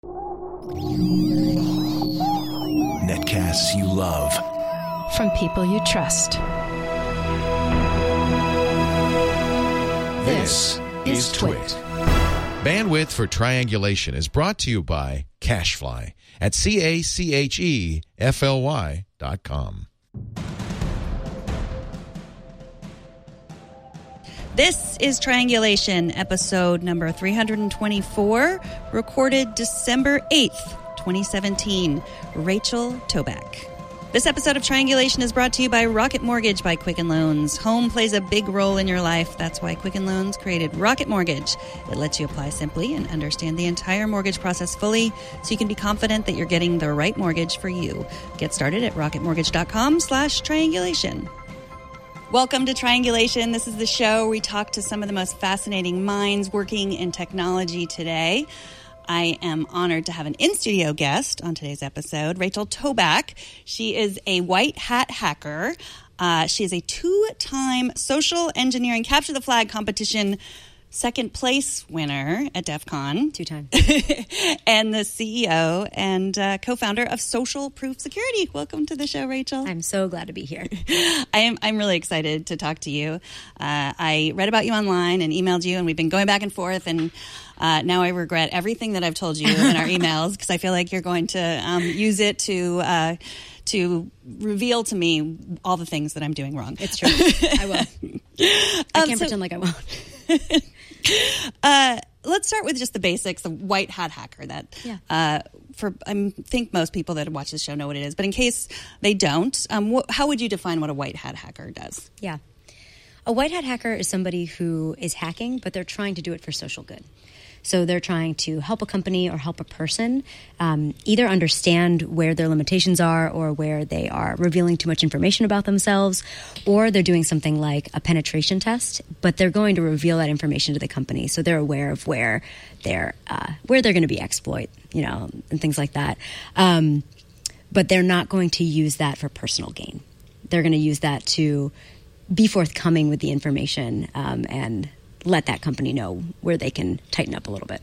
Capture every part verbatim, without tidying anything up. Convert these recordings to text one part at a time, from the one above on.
Netcasts you love. From people you trust. This is Twit. Bandwidth for Triangulation is brought to you by CacheFly at C A C H E F L Y dot com. This is Triangulation, episode number three hundred twenty-four, recorded December eighth, twenty seventeen. Rachel Toback. This episode of Triangulation is brought to you by Rocket Mortgage by Quicken Loans. Home plays a big role in your life. That's why Quicken Loans created Rocket Mortgage. It lets you apply simply and understand the entire mortgage process fully so you can be confident that you're getting the right mortgage for you. Get started at rocketmortgage.com slash triangulation. Welcome to Triangulation. This is the show where we talk to some of the most fascinating minds working in technology today. I am honored to have an in-studio guest on today's episode, Rachel Toback. She is a white hat hacker. Uh, she is a two-time social engineering capture the flag competition second place winner at DEF CON. Two times. And the C E O and uh, co-founder of Social Proof Security. Welcome to the show, Rachel. I'm so glad to be here. I am I'm really excited to talk to you. Uh, I read about you online and emailed you, and we've been going back and forth, and uh, now I regret everything that I've told you in our emails because I feel like you're going to um, use it to uh, to reveal to me all the things that I'm doing wrong. It's true. I will. I Um, can't so- pretend like I won't. Uh, let's start with just the basics. The white hat hacker. That Yeah. uh, for I think most people that watch this show know what it is, but in case they don't, um, wh- how would you define what a white hat hacker does? Yeah. A white hat hacker is somebody who is hacking, but they're trying to do it for social good. So they're trying to help a company or help a person um, either understand where their limitations are or where they are revealing too much information about themselves, or they're doing something like a penetration test, but they're going to reveal that information to the company, so they're aware of where they're uh, where they're going to be exploit, you know, and things like that. Um, but they're not going to use that for personal gain. They're going to use that to be forthcoming with the information um, and let that company know where they can tighten up a little bit.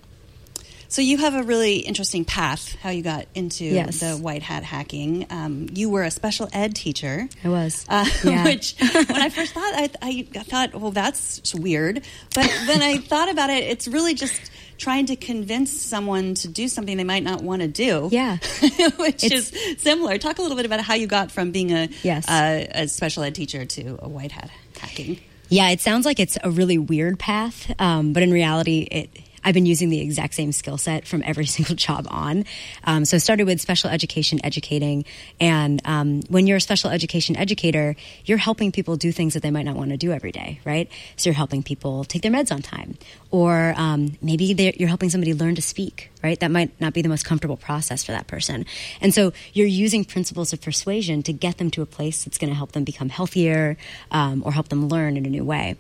So you have a really interesting path, how you got into Yes. the white hat hacking. Um, you were a special ed teacher. I was. Uh, Yeah. Which, when I first thought, I, I thought, well, that's weird. But then I thought about it, it's really just trying to convince someone to do something they might not want to do. Yeah. Which It's- is similar. Talk a little bit about how you got from being a, Yes. uh, a special ed teacher to a white hat hacking. Yeah, it sounds like it's a really weird path, um, but in reality, it. I've been using the exact same skill set from every single job on. Um, so I started with special education educating, and um, when you're a special education educator, you're helping people do things that they might not want to do every day, right? So you're helping people take their meds on time, or um, maybe they're- you're helping somebody learn to speak, right? That might not be the most comfortable process for that person. And so you're using principles of persuasion to get them to a place that's going to help them become healthier um, or help them learn in a new way.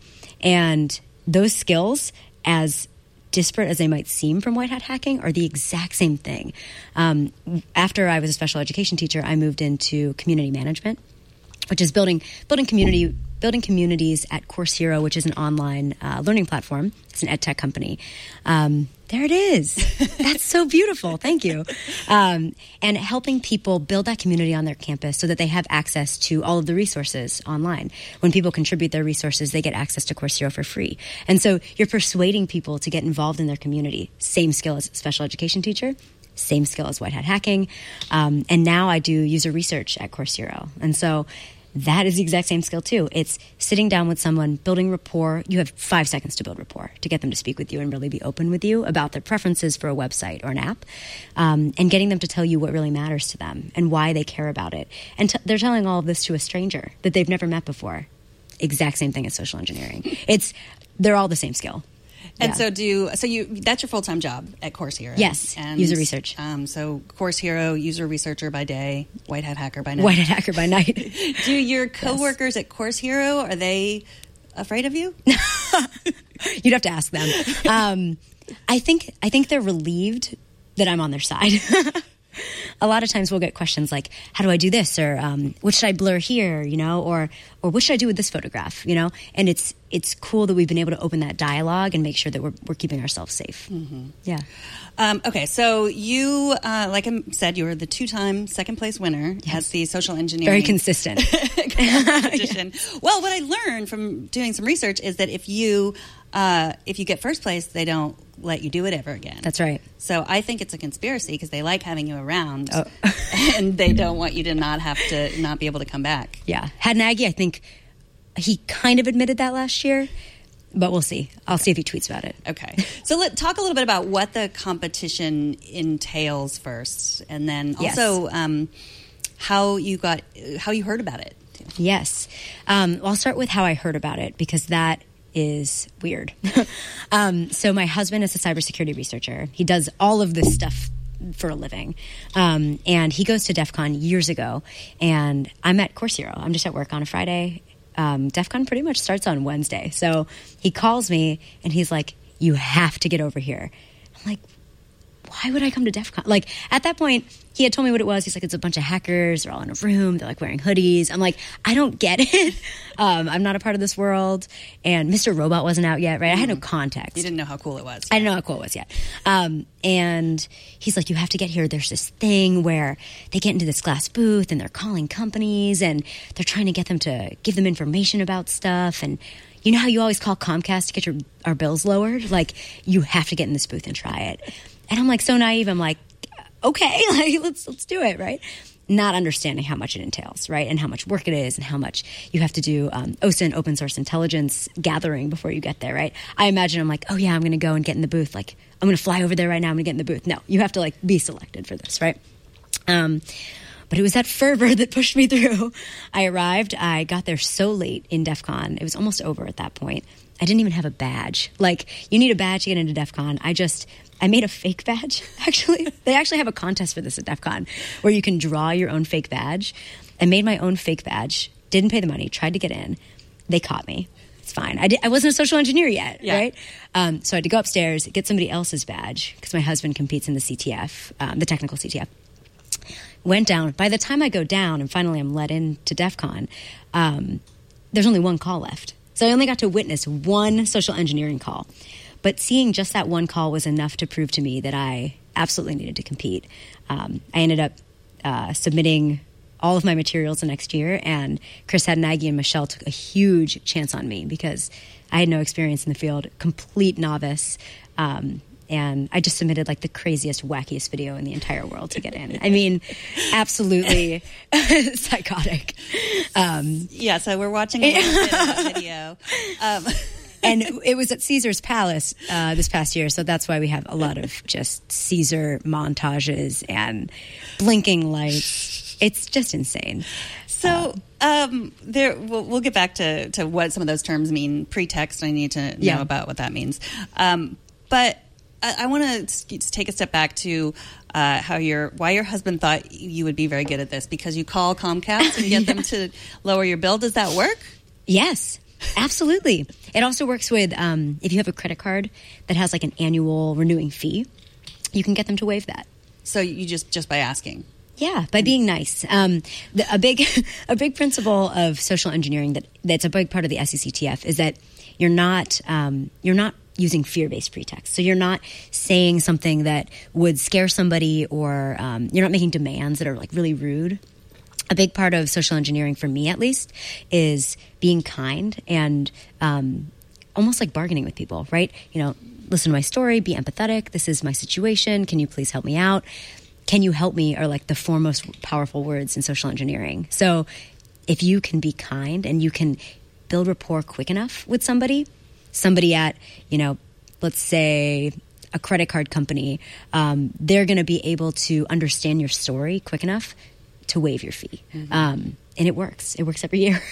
And those skills, as disparate as they might seem from white hat hacking, are the exact same thing. Um, after I was a special education teacher, I moved into community management, which is building building community building communities at Course Hero, which is an online uh, learning platform. It's an ed tech company. Um, there it is. That's so beautiful. Thank you. Um, and helping people build that community on their campus so that they have access to all of the resources online. When people contribute their resources, they get access to Course Hero for free. And so you're persuading people to get involved in their community. Same skill as a special education teacher. Same skill as white hat hacking. Um, and now I do user research at Course Hero. And so that is the exact same skill too. It's sitting down with someone, building rapport. You have five seconds to build rapport, to get them to speak with you and really be open with you about their preferences for a website or an app, um, and getting them to tell you what really matters to them and why they care about it. And t- they're telling all of this to a stranger that they've never met before. Exact same thing as social engineering. It's they're all the same skill. And Yeah. so do so you that's your full-time job at Course Hero. Yes, and, user research. Um, so Course Hero, user researcher by day, white hat hacker by night. White hat hacker by night. Do your coworkers at Course Hero, are they afraid of you? You'd have to ask them. Um, I think I think they're relieved that I'm on their side. a lot of times we'll get questions like, how do I do this? Or um, what should I blur here? You know, or or what should I do with this photograph? You know, and it's it's cool that we've been able to open that dialogue and make sure that we're we're keeping ourselves safe. Mm-hmm. Yeah. Um, okay, so you, uh, like I said, you were the two-time second-place winner Yes. at the social engineering Very consistent. competition. Yeah. Well, what I learned from doing some research is that if you uh, if you get first place, they don't let you do it ever again. That's right. So I think it's a conspiracy because they like having you around, Oh. and they don't want you to not have to not be able to come back. Yeah. Had Nagy, I think he kind of admitted that last year, but we'll see. I'll see if he tweets about it. Okay. So let's talk a little bit about what the competition entails first, and then Yes. also um, how you got how you heard about it. Yes. Um, well, I'll start with how I heard about it because that is weird. um, so my husband is a cybersecurity researcher. He does all of this stuff for a living. Um, and he goes to DEF CON years ago. And I'm at Course Hero. I'm just at work on a Friday. Um, DEF CON pretty much starts on Wednesday. So he calls me and he's like, you have to get over here. I'm like, why would I come to DEF CON? Like, at that point, he had told me what it was. He's like, it's a bunch of hackers. They're all in a room. They're, like, wearing hoodies. I'm like, I don't get it. um, I'm not a part of this world. And Mister Robot wasn't out yet, right? I had no context. You didn't know how cool it was. I didn't know how cool it was yet. Um, and he's like, you have to get here. There's this thing where they get into this glass booth and they're calling companies and they're trying to get them to give them information about stuff. And you know how you always call Comcast to get your our bills lowered? Like, you have to get in this booth and try it. And I'm like so naive. I'm like, okay, like let's let's do it, right? Not understanding how much it entails, right, and how much work it is, and how much you have to do um, O S I N, open source intelligence gathering before you get there, right? I imagine I'm like, oh yeah, I'm going to go and get in the booth. Like, I'm going to fly over there right now. I'm going to get in the booth. No, you have to like be selected for this, right? Um, but it was that fervor that pushed me through. I arrived. I got there so late in DEF CON. It was almost over at that point. I didn't even have a badge. Like, you need a badge to get into DEF CON. I just... I made a fake badge, actually. They actually have a contest for this at DEF CON where you can draw your own fake badge. I made my own fake badge, didn't pay the money, tried to get in. They caught me. It's fine. I, did, I wasn't a social engineer yet, Yeah. right? Um, so I had to go upstairs, get somebody else's badge because my husband competes in the C T F, um, the technical C T F. Went down. By the time I go down and finally I'm let in to DEF CON, um, there's only one call left. So I only got to witness one social engineering call. But seeing just that one call was enough to prove to me that I absolutely needed to compete. Um, I ended up uh, submitting all of my materials the next year, and Chris Hadnagy and Michelle took a huge chance on me because I had no experience in the field, complete novice, um, and I just submitted like the craziest, wackiest video in the entire world to get in. I mean, absolutely psychotic. Um, Yeah, so we're watching a little bit of that video. Um, and it was at Caesar's Palace uh, this past year, so that's why we have a lot of just Caesar montages and blinking lights. It's just insane. So um, there, we'll, we'll get back to, to what some of those terms mean. Pretext, I need to know Yeah. about what that means. Um, but I, I want to take a step back to uh, how your why your husband thought you would be very good at this, because you call Comcast and get them to lower your bill. Does that work? Yes. Absolutely. It also works with, um, if you have a credit card that has like an annual renewing fee, you can get them to waive that. So you just just by asking. Yeah, by being nice. Um, the, a big, a big principle of social engineering that that's a big part of the S E C T F is that you're not um, you're not using fear-based pretext. So you're not saying something that would scare somebody, or um, you're not making demands that are like really rude. A big part of social engineering, for me at least, is being kind and um, almost like bargaining with people, right? You know, listen to my story, be empathetic. This is my situation. Can you please help me out? Can you help me are like the foremost powerful words in social engineering. So if you can be kind and you can build rapport quick enough with somebody, somebody at, you know, let's say a credit card company, um, they're going to be able to understand your story quick enough to waive your fee. Mm-hmm. Um, and it works. It works every year.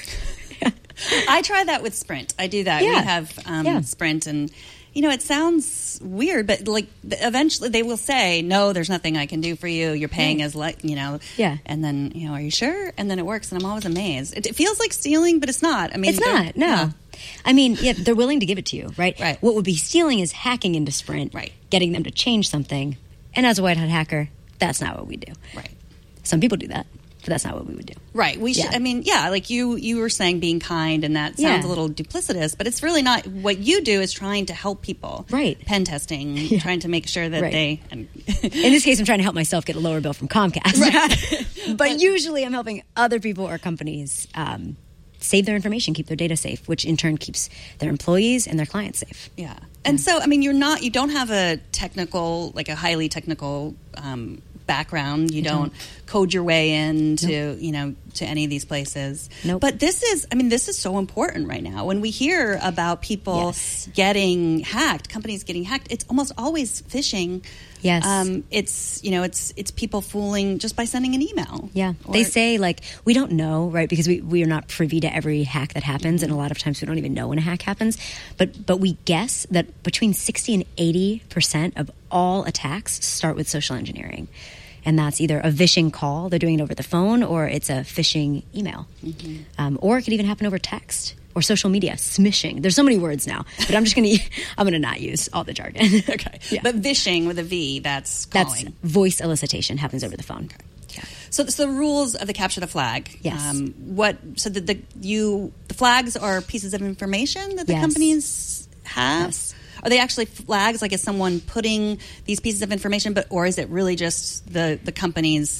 I try that with Sprint. I do that. Yeah. We have um, Yeah. Sprint, and you know, it sounds weird, but like eventually they will say, "No, there's nothing I can do for you. You're paying Yeah. as like you know." Yeah. And then you know, are you sure? And then it works, and I'm always amazed. It, it feels like stealing, but it's not. I mean, It's they're- not. No. yeah. I mean, yeah, they're willing to give it to you, right? Right. What would be stealing is hacking into Sprint, Right. getting them to change something. And as a white hat hacker, That's not what we do. Right. Some people do that, but that's not what we would do. Right. We should. Yeah. I mean, yeah. Like you, you were saying, being kind, and that sounds Yeah. a little duplicitous, but it's really not. What you do is trying to help people. Right. Pen testing, trying to make sure that Right. they. And In this case, I'm trying to help myself get a lower bill from Comcast. Right. but usually I'm helping other people or companies um, save their information, keep their data safe, which in turn keeps their employees and their clients safe. yeah. And so, I mean, you're not. You don't have a technical, like a highly technical. Um, background. You don't code your way into, nope. you know, to any of these places. Nope. But this is, I mean, this is so important right now. When we hear about people yes. getting hacked, companies getting hacked, it's almost always phishing. Yes. Um, it's, you know, it's it's people fooling just by sending an email. Yeah. Or, they say, like, we don't know, right? Because we, we are not privy to every hack that happens. And a lot of times we don't even know when a hack happens. But, but we guess that between sixty and eighty percent of all attacks start with social engineering. And that's either a vishing call, they're doing it over the phone, or it's a phishing email. Mm-hmm. Um, or it could even happen over text or social media, smishing. There's so many words now, but I'm just going to I'm going to not use all the jargon. Okay. Yeah. But vishing with a V, that's calling. That's voice elicitation, happens over the phone. Okay. Yeah. So, so the rules of the capture the flag. Yes. Um, what? So the, the you the flags are pieces of information that the yes. companies have. Yes. Are they actually flags? Like, is someone putting these pieces of information, but or is it really just the the company's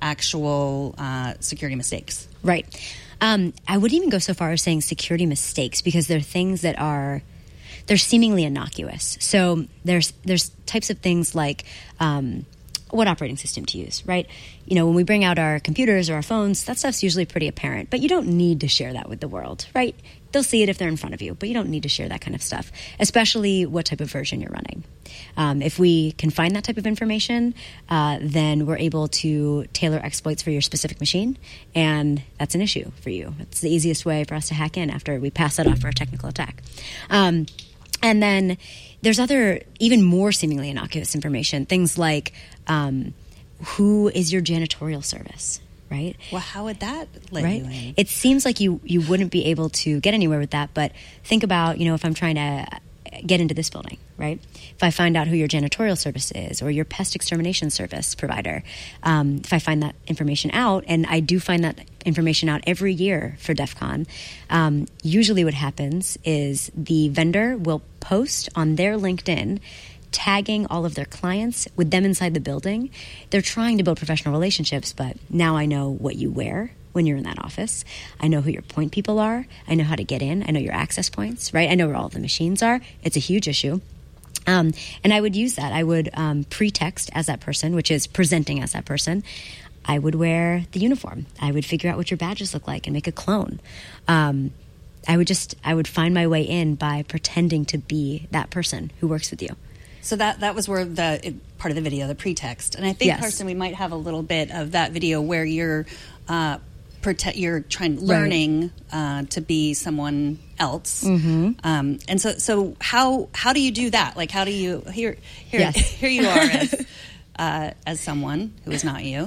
actual uh, security mistakes? Right. Um, I wouldn't even go so far as saying security mistakes, because they're things that are they're seemingly innocuous. So there's there's types of things like um, what operating system to use, right? You know, when we bring out our computers or our phones, that stuff's usually pretty apparent, but you don't need to share that with the world, right? They'll see it if they're in front of you, but you don't need to share that kind of stuff, especially what type of version you're running. Um, if we can find that type of information, uh, then we're able to tailor exploits for your specific machine, and that's an issue for you. It's the easiest way for us to hack in after we pass that off for a technical attack. Um, and then there's other, even more seemingly innocuous information, things like um, who is your janitorial service? Right? Well, how would that let right? you in? It seems like you, you wouldn't be able to get anywhere with that, but think about, you know, if I'm trying to get into this building, right? If I find out who your janitorial service is or your pest extermination service provider, um, if I find that information out, and I do find that information out every year for DEF CON, um, usually what happens is the vendor will post on their LinkedIn tagging all of their clients with them inside the building. They're trying to build professional relationships, but now I know what you wear when you're in that office. I know who your point people are. I know how to get in. I know your access points, right? I know where all the machines are. It's a huge issue. Um, and I would use that. I would um, pre-text as that person, which is presenting as that person. I would wear the uniform. I would figure out what your badges look like and make a clone. Um, I would just, I would find my way in by pretending to be that person who works with you. So that that was where the it, part of the video, the pretext, and I think, Yes. Carson, we might have a little bit of that video where you're uh, prote- you're trying learning uh, to be someone else, mm-hmm. um, and so so how how do you do that? Like, how do you here here Yes. here you are as uh, as someone who is not you?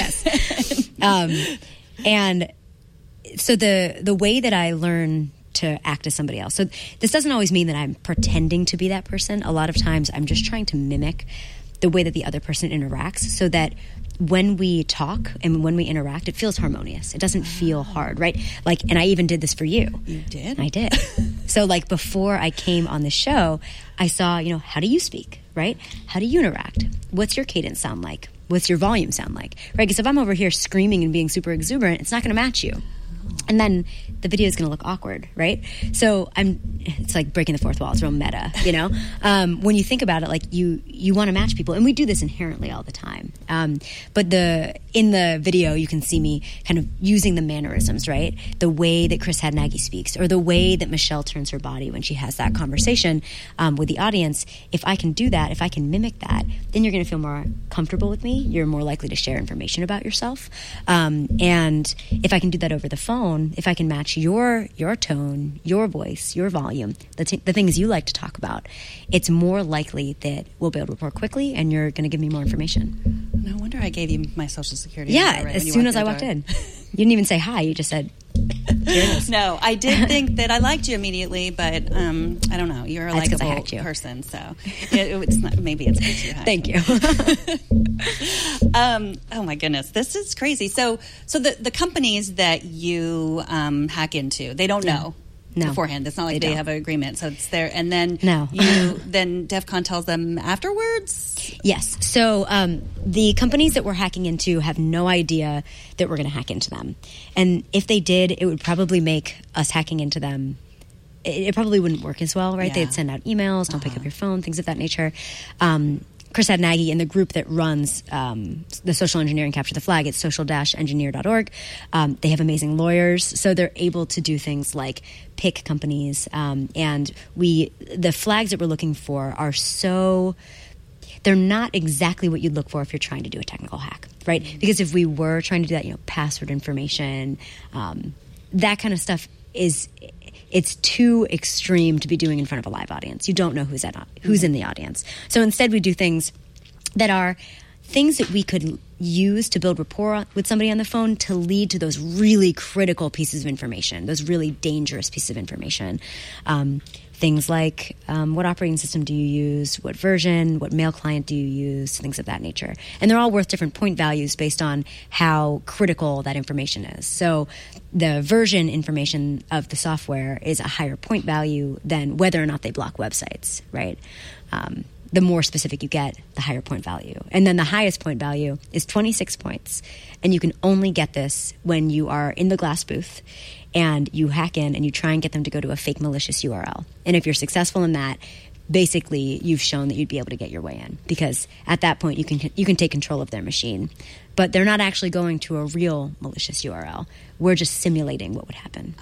Yes, um, and so the the way that I learn to act as somebody else. So this doesn't always mean that I'm pretending to be that person. A lot of times I'm just trying to mimic the way that the other person interacts so that when we talk and when we interact, it feels harmonious. It doesn't feel hard, right? Like, and I even did this for you. You did? I did. So like before I came on the show, I saw, you know, how do you speak, right? How do you interact? What's your cadence sound like? What's your volume sound like, right? Because if I'm over here screaming and being super exuberant, it's not going to match you. And then the video is going to look awkward, right? So I'm, it's like breaking the fourth wall. It's real meta, you know? Um, when you think about it, like you, you want to match people, and we do this inherently all the time. Um, but the, in the video, you can see me kind of using the mannerisms, right? The way that Chris Hadnagy speaks, or the way that Michelle turns her body when she has that conversation um, with the audience. If I can do that, if I can mimic that, then you're going to feel more comfortable with me. You're more likely to share information about yourself. Um, and if I can do that over the phone, if I can match your your tone, your voice, your volume, the, t- the things you like to talk about, it's more likely that we'll be able to report quickly and you're going to give me more information. No wonder I gave you my social security Yeah, number right as when you soon walked as I through the walked door. in. You didn't even say hi. You just said, here it is. No, I did think that I liked you immediately, but um, I don't know. You're a That's 'cause I likable hacked you. person, so it, it's not, maybe it's because you hacked Thank me. you. Um, oh my goodness, this is crazy. So, so the the companies that you um, hack into, they don't know No. beforehand. It's not like They they, don't. have an agreement. So it's there, and then No. you then DEF CON tells them afterwards. Yes. So um, the companies that we're hacking into have no idea that we're going to hack into them. And if they did, it would probably make us hacking into them, it, it probably wouldn't work as well, right? Yeah. They'd send out emails, don't Uh-huh. pick up your phone, things of that nature. Um, Chris Adnaghi and the group that runs um, the social engineering Capture the Flag, it's social dash engineer dot org. Um, they have amazing lawyers, so they're able to do things like pick companies. Um, and we, the flags that we're looking for are so... they're not exactly what you'd look for if you're trying to do a technical hack, right? Because if we were trying to do that, you know, password information, um, that kind of stuff is, it's too extreme to be doing in front of a live audience. You don't know who's at, who's in the audience. So instead we do things that are things that we could use to build rapport with somebody on the phone to lead to those really critical pieces of information, those really dangerous pieces of information. Um, things like um, what operating system do you use, what version, what mail client do you use, things of that nature. And they're all worth different point values based on how critical that information is. So the version information of the software is a higher point value than whether or not they block websites, right? Um, the more specific you get, the higher point value. And then the highest point value is twenty-six points. And you can only get this when you are in the glass booth and you hack in and you try and get them to go to a fake malicious U R L. And if you're successful in that, basically you've shown that you'd be able to get your way in, because at that point you can you can take control of their machine. But they're not actually going to a real malicious U R L. We're just simulating what would happen.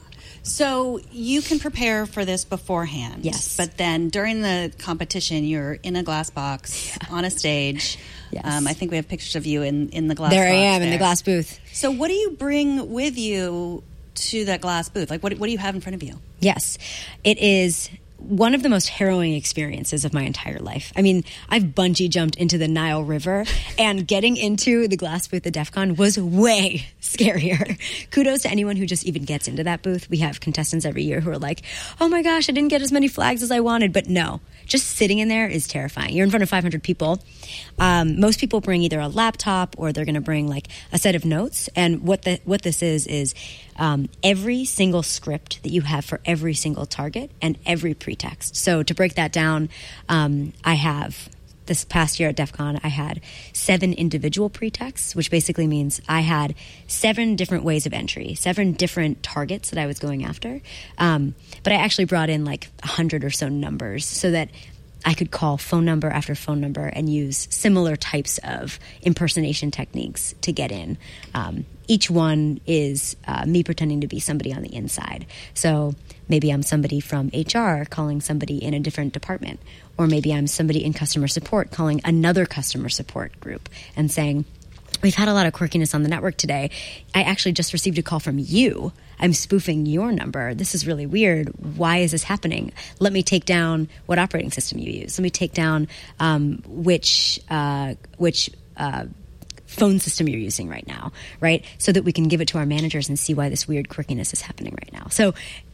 So you can prepare for this beforehand. Yes. But then during the competition, you're in a glass box Yeah. on a stage. Yes. Um, I think we have pictures of you in, in the glass There box. I am in the there. glass booth. So what do you bring with you to that glass booth? Like, what, what do you have in front of you? Yes, it is one of the most harrowing experiences of my entire life. I mean, I've bungee jumped into the Nile River, and getting into the glass booth at DEF CON was way scarier. Kudos to anyone who just even gets into that booth. We have contestants every year who are like, oh my gosh, I didn't get as many flags as I wanted. But no, just sitting in there is terrifying. You're in front of five hundred people. Um, most people bring either a laptop or they're going to bring like a set of notes. And what the what this is is um, every single script that you have for every single target and every pretext. So to break that down, um, I have this past year at DEF CON, I had seven individual pretexts, which basically means I had seven different ways of entry, seven different targets that I was going after. Um, but I actually brought in like a hundred or so numbers so that I could call phone number after phone number and use similar types of impersonation techniques to get in. Um, each one is uh, me pretending to be somebody on the inside. So maybe I'm somebody from H R calling somebody in a different department, or maybe I'm somebody in customer support calling another customer support group and saying, we've had a lot of quirkiness on the network today. I actually just received a call from you. I'm spoofing your number. This is really weird. Why is this happening? Let me take down what operating system you use. Let me take down um, which uh, which uh, phone system you're using right now, right? So that we can give it to our managers and see why this weird quirkiness is happening right now. So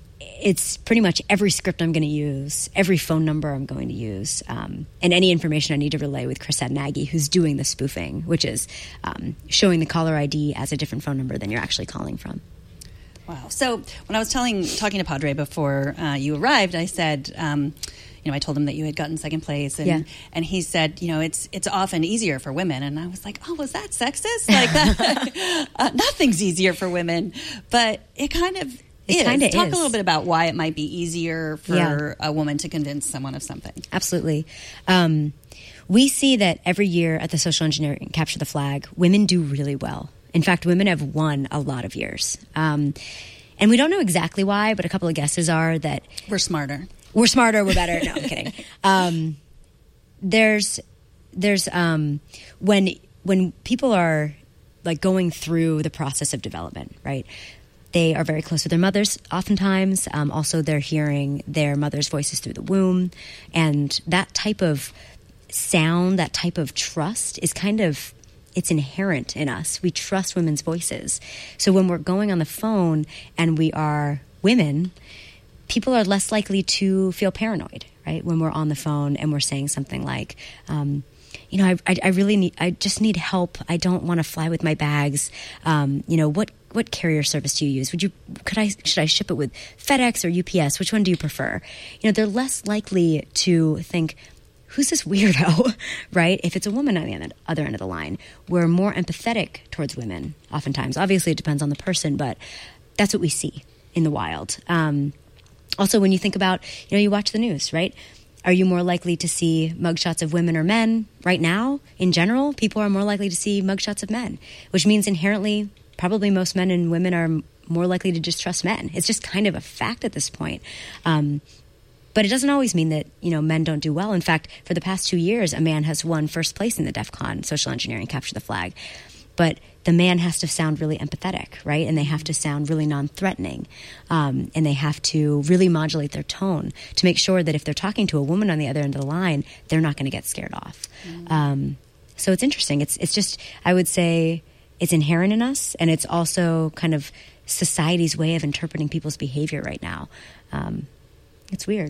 it's pretty much every script I'm going to use, every phone number I'm going to use, um, and any information I need to relay with Chris Adnaghi, who's doing the spoofing, which is um, showing the caller I D as a different phone number than you're actually calling from. Wow. So when I was telling, talking to Padre before uh, you arrived, I said, um, you know, I told him that you had gotten second place, and Yeah. and he said, you know, it's it's often easier for women, and I was like, oh, was that sexist? Like that, uh, nothing's easier for women, but it kind of It is. kinda Talk is. a little bit about why it might be easier for Yeah. a woman to convince someone of something. Absolutely. Um, we see that every year at the Social Engineering Capture the Flag, women do really well. In fact, women have won a lot of years. Um, and we don't know exactly why, but a couple of guesses are that We're smarter. we're smarter, we're better. No, I'm kidding. Um, there's, there's, um, when, when people are like going through the process of development, right? They are very close with their mothers oftentimes. Um, also, they're hearing their mother's voices through the womb. And that type of sound, that type of trust is kind of, it's inherent in us. We trust women's voices. So when we're going on the phone and we are women, people are less likely to feel paranoid, right? When we're on the phone and we're saying something like, um, you know, I, I, I really need, I just need help. I don't want to fly with my bags. Um, you know, what, what carrier service do you use? Would you, could I, should I ship it with FedEx or U P S? Which one do you prefer? You know, they're less likely to think, who's this weirdo, right? If it's a woman on the other end of the line, we're more empathetic towards women oftentimes. Obviously, it depends on the person, but that's what we see in the wild. Um, also, when you think about, you know, you watch the news, right? Are you more likely to see mugshots of women or men right now? In general, people are more likely to see mugshots of men, which means inherently, probably most men and women are more likely to just trust men. It's just kind of a fact at this point. Um, But it doesn't always mean that, you know, men don't do well. In fact, for the past two years, a man has won first place in the DEF CON social engineering capture the flag. But the man has to sound really empathetic, right? And they have to sound really non-threatening. Um, and they have to really modulate their tone to make sure that if they're talking to a woman on the other end of the line, they're not going to get scared off. Mm. Um, so it's interesting. It's it's just, I would say, it's inherent in us. And it's also kind of society's way of interpreting people's behavior right now. Um, it's weird.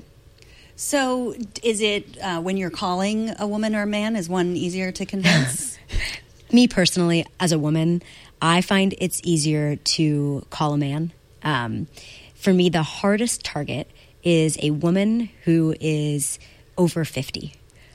So is it uh, when you're calling a woman or a man, is one easier to convince? Me personally, as a woman, I find it's easier to call a man. Um, for me, the hardest target is a woman who is over fifty.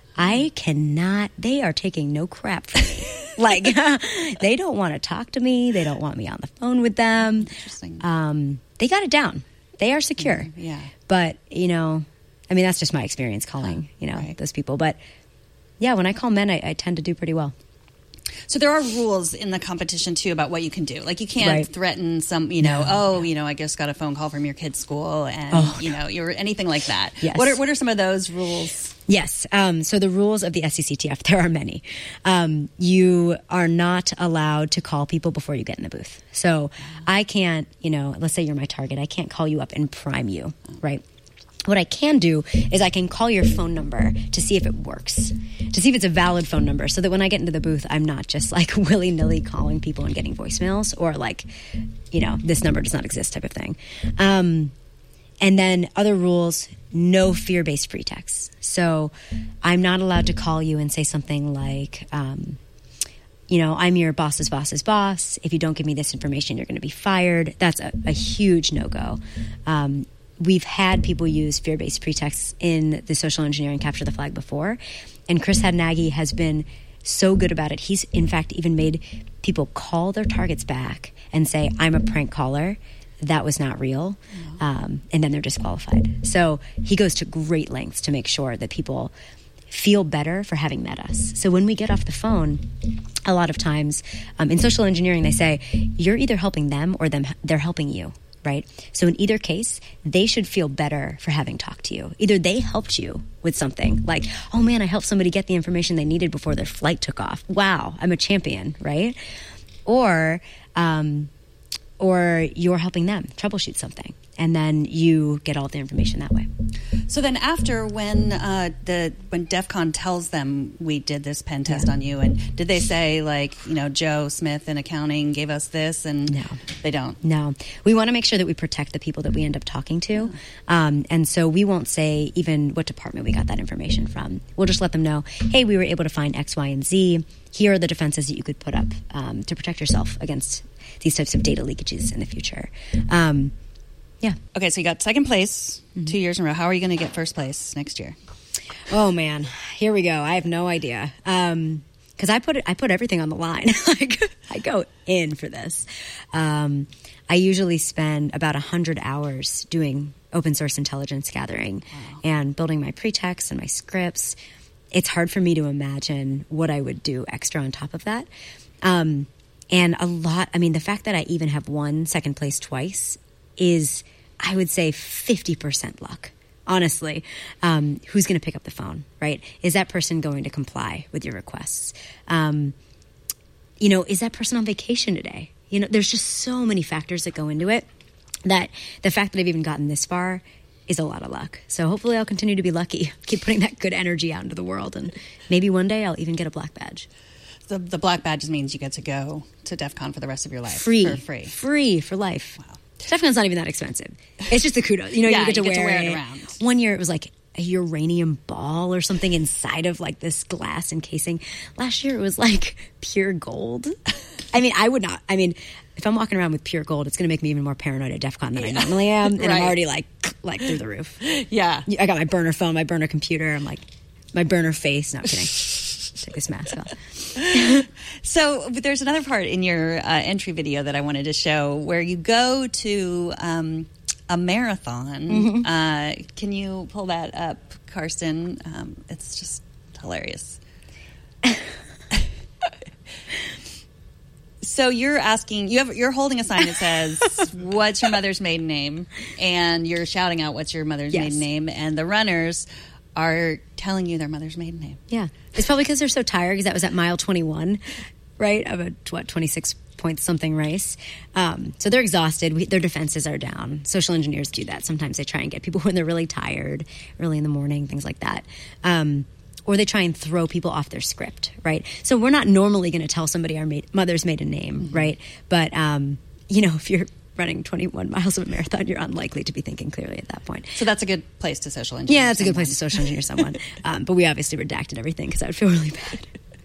I cannot, they are taking no crap from me. Like, they don't want to talk to me. They don't want me on the phone with them. Interesting. Um, they got it down. They are secure. Mm, yeah. But, you know... I mean, that's just my experience calling, you know, right. those people. But yeah, when I call men, I, I tend to do pretty well. So there are rules in the competition, too, about what you can do. Like, you can't right. threaten some, you know, no. oh, you know, I just got a phone call from your kid's school and, oh, you know, you're anything like that. Yes. What are, what are some of those rules? Yes. Um, so the rules of the S C C T F, there are many. Um, you are not allowed to call people before you get in the booth. So I can't, you know, let's say you're my target. I can't call you up and prime you, right? What I can do is I can call your phone number to see if it works, to see if it's a valid phone number, so that when I get into the booth, I'm not just like willy-nilly calling people and getting voicemails or like, you know, this number does not exist type of thing. Um, and then other rules, no fear-based pretexts. So I'm not allowed to call you and say something like, um, you know, I'm your boss's boss's boss. If you don't give me this information, you're going to be fired. That's a, a huge no-go. Um, We've had people use fear-based pretexts in the social engineering capture the flag before, and Chris Hadnagy has been so good about it. He's, in fact, even made people call their targets back and say, I'm a prank caller. That was not real. Mm-hmm. Um, and then they're disqualified. So he goes to great lengths to make sure that people feel better for having met us. So when we get off the phone, a lot of times um, in social engineering, they say, you're either helping them or them they're helping you. Right? So in either case, they should feel better for having talked to you. Either they helped you with something like, oh man, I helped somebody get the information they needed before their flight took off. Wow, I'm a champion, right? Or, um, or you're helping them troubleshoot something. And then you get all the information that way. So then after when uh, the when DEF CON tells them we did this pen test yeah. on you, and did they say like, you know, Joe Smith in accounting gave us this? And no. They don't? No. We want to make sure that we protect the people that we end up talking to. Um, and so we won't say even what department we got that information from. We'll just let them know, hey, we were able to find X, Y, and Z. Here are the defenses that you could put up um, to protect yourself against these types of data leakages in the future. Um Yeah. Okay, so you got second place mm-hmm. two years in a row. How are you going to get first place next year? Oh man, here we go. I have no idea. Um, because I put it, I put everything on the line. Like I go in for this. Um, I usually spend about a hundred hours doing open source intelligence gathering wow. and building my pretext and my scripts. It's hard for me to imagine what I would do extra on top of that. Um, and a lot. I mean, the fact that I even have won second place twice is, I would say, fifty percent luck, honestly. Um, who's going to pick up the phone, right? Is that person going to comply with your requests? Um, you know, is that person on vacation today? You know, there's just so many factors that go into it that the fact that I've even gotten this far is a lot of luck. So hopefully I'll continue to be lucky, keep putting that good energy out into the world, and maybe one day I'll even get a black badge. The, the black badge means you get to go to DEF CON for the rest of your life. Free. For free. Free for life. Wow. DEF CON's not even that expensive. It's just the kudos. You know, yeah, you get to, you get wear, to wear it it around. One year it was like a uranium ball or something inside of like this glass encasing. Last year it was like pure gold. I mean, I would not. I mean, if I'm walking around with pure gold, it's going to make me even more paranoid at DEF CON than I normally am. And Right. I'm already like, like through the roof. Yeah. I got my burner phone, my burner computer. I'm like, my burner face. No, I'm kidding. Take this mask off. So there's another part in your uh, entry video that I wanted to show where you go to um, a marathon. Mm-hmm. Uh, can you pull that up, Karsten? Um, it's just hilarious. So you're asking, you have, you're holding a sign that says, "What's your mother's maiden name?" And you're shouting out, "What's your mother's Yes. maiden name?" And the runners are telling you their mother's maiden name. Yeah. It's probably because they're so tired because that was at mile twenty-one, right, of a, what, twenty-six point something race. Um, so they're exhausted. We, their defenses are down. Social engineers do that. Sometimes they try and get people when they're really tired, early in the morning, things like that. Um, or they try and throw people off their script, right? So we're not normally going to tell somebody our ma- mother's maiden name, mm-hmm. right? But, um, you know, if you're running twenty-one miles of a marathon, you're unlikely to be thinking clearly at that point. So that's a good place to social engineer. Yeah, that's a someone. good place to social engineer someone. Um, but we obviously redacted everything because I would feel really bad.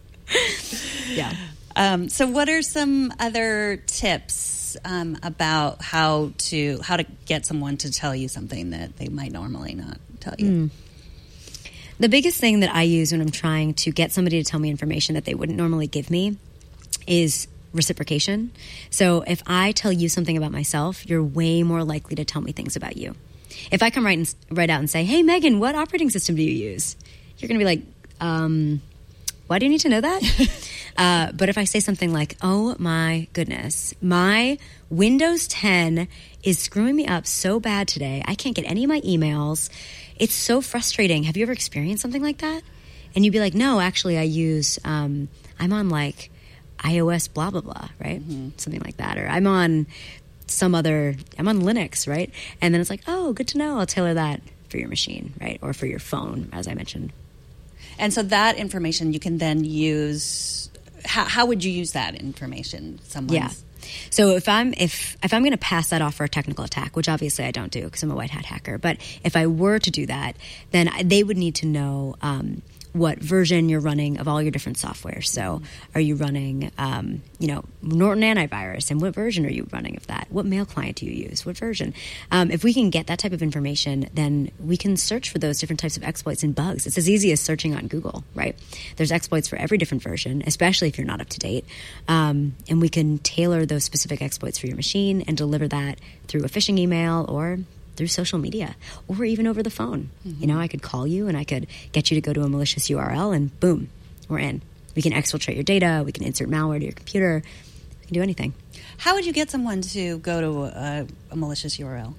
Yeah. Um, so what are some other tips um, about how to how to get someone to tell you something that they might normally not tell you? Mm. The biggest thing that I use when I'm trying to get somebody to tell me information that they wouldn't normally give me is reciprocation. So if I tell you something about myself, you're way more likely to tell me things about you. If I come right, and, right out and say, "Hey, Megan, what operating system do you use?" You're going to be like, um, why do you need to know that? uh, but if I say something like, "Oh my goodness, my Windows ten is screwing me up so bad today. I can't get any of my emails. It's so frustrating. Have you ever experienced something like that?" And you'd be like, "No, actually I use, um, I'm on like iOS blah, blah, blah," right? Mm-hmm. Something like that. Or I'm on some other, I'm on Linux, right? And then it's like, "Oh, good to know. I'll tailor that for your machine," right? Or for your phone, as I mentioned. And so that information you can then use, how, how would you use that information? Someone's... Yeah. So if I'm if if I'm going to pass that off for a technical attack, which obviously I don't do because I'm a white hat hacker, but if I were to do that, then they would need to know um, what version you're running of all your different software. So are you running, um, you know, Norton Antivirus, and what version are you running of that? What mail client do you use? What version? Um, if we can get that type of information, then we can search for those different types of exploits and bugs. It's as easy as searching on Google, right? There's exploits for every different version, especially if you're not up to date. Um, and we can tailor those specific exploits for your machine and deliver that through a phishing email or through social media, or even over the phone. Mm-hmm. You know, I could call you and I could get you to go to a malicious U R L and boom, we're in. We can exfiltrate your data. We can insert malware to your computer. We can do anything. How would you get someone to go to a, a malicious U R L?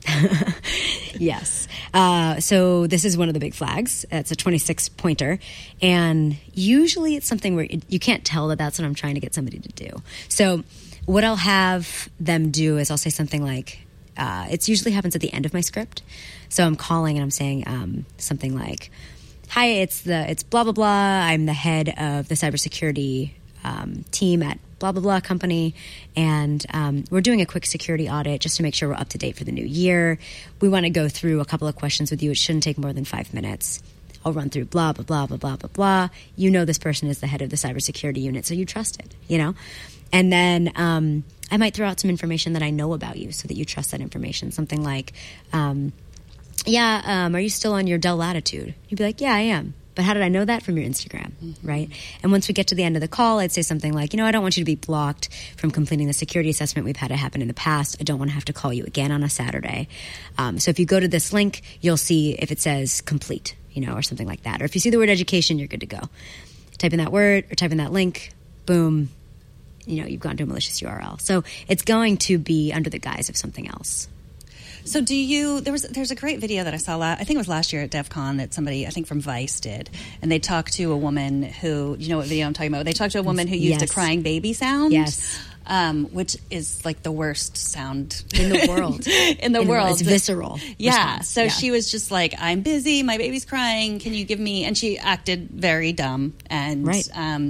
Yes. Uh, so this is one of the big flags. It's a twenty-six pointer. And usually it's something where it, you can't tell that that's what I'm trying to get somebody to do. So what I'll have them do is I'll say something like, Uh, it usually happens at the end of my script. So I'm calling and I'm saying um, something like, "Hi, it's the it's blah, blah, blah. I'm the head of the cybersecurity um, team at blah, blah, blah company. And um, we're doing a quick security audit just to make sure we're up to date for the new year. We want to go through a couple of questions with you. It shouldn't take more than five minutes. I'll run through blah, blah, blah, blah, blah, blah, blah. You know this person is the head of the cybersecurity unit, so you trust it, you know? And then um, I might throw out some information that I know about you so that you trust that information. Something like, um, yeah, um, are you still on your Dell Latitude? You'd be like, yeah, I am. But how did I know that? From your Instagram, mm-hmm. right? And once we get to the end of the call, I'd say something like, you know, I don't want you to be blocked from completing the security assessment. We've had it happen in the past. I don't want to have to call you again on a Saturday. Um, so if you go to this link, you'll see if it says complete, you know, or something like that. Or if you see the word education, you're good to go. Type in that word or type in that link, boom, you know, you've gone to a malicious U R L. So it's going to be under the guise of something else. So do you, there was, there's a great video that I saw, la- I think it was last year at DEF CON that somebody, I think from Vice did, and they talked to a woman who, you know what video I'm talking about? They talked to a woman who used yes. a crying baby sound. Yes. Um, which is like the worst sound in the world. in the in world. It's visceral. Yeah. Response. So yeah. she was just like, I'm busy. My baby's crying. Can you give me? And she acted very dumb. And right. um,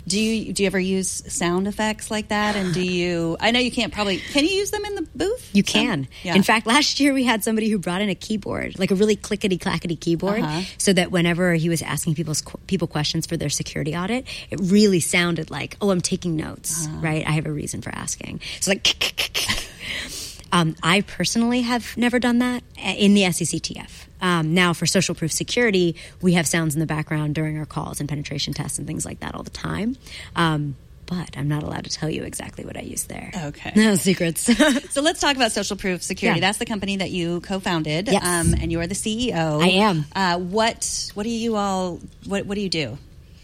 Do you do you ever use sound effects like that? And do you? I know you can't probably. Can you use them in the booth? You can. Um, yeah. In fact, last year we had somebody who brought in a keyboard, like a really clickety clackety keyboard, Uh-huh. so that whenever he was asking people's people questions for their security audit, it really sounded like, oh, I'm taking notes, Uh-huh. right? I have a reason for asking. So like. Um, I personally have never done that in the S E C T F. Um, now, for social proof security, we have sounds in the background during our calls and penetration tests and things like that all the time. Um, but I'm not allowed to tell you exactly what I use there. Okay. No secrets. So let's talk about Social Proof Security. Yeah. That's the company that you co-founded, Yes. um, and you are the C E O. I am. Uh, what What do you all? What What do you do?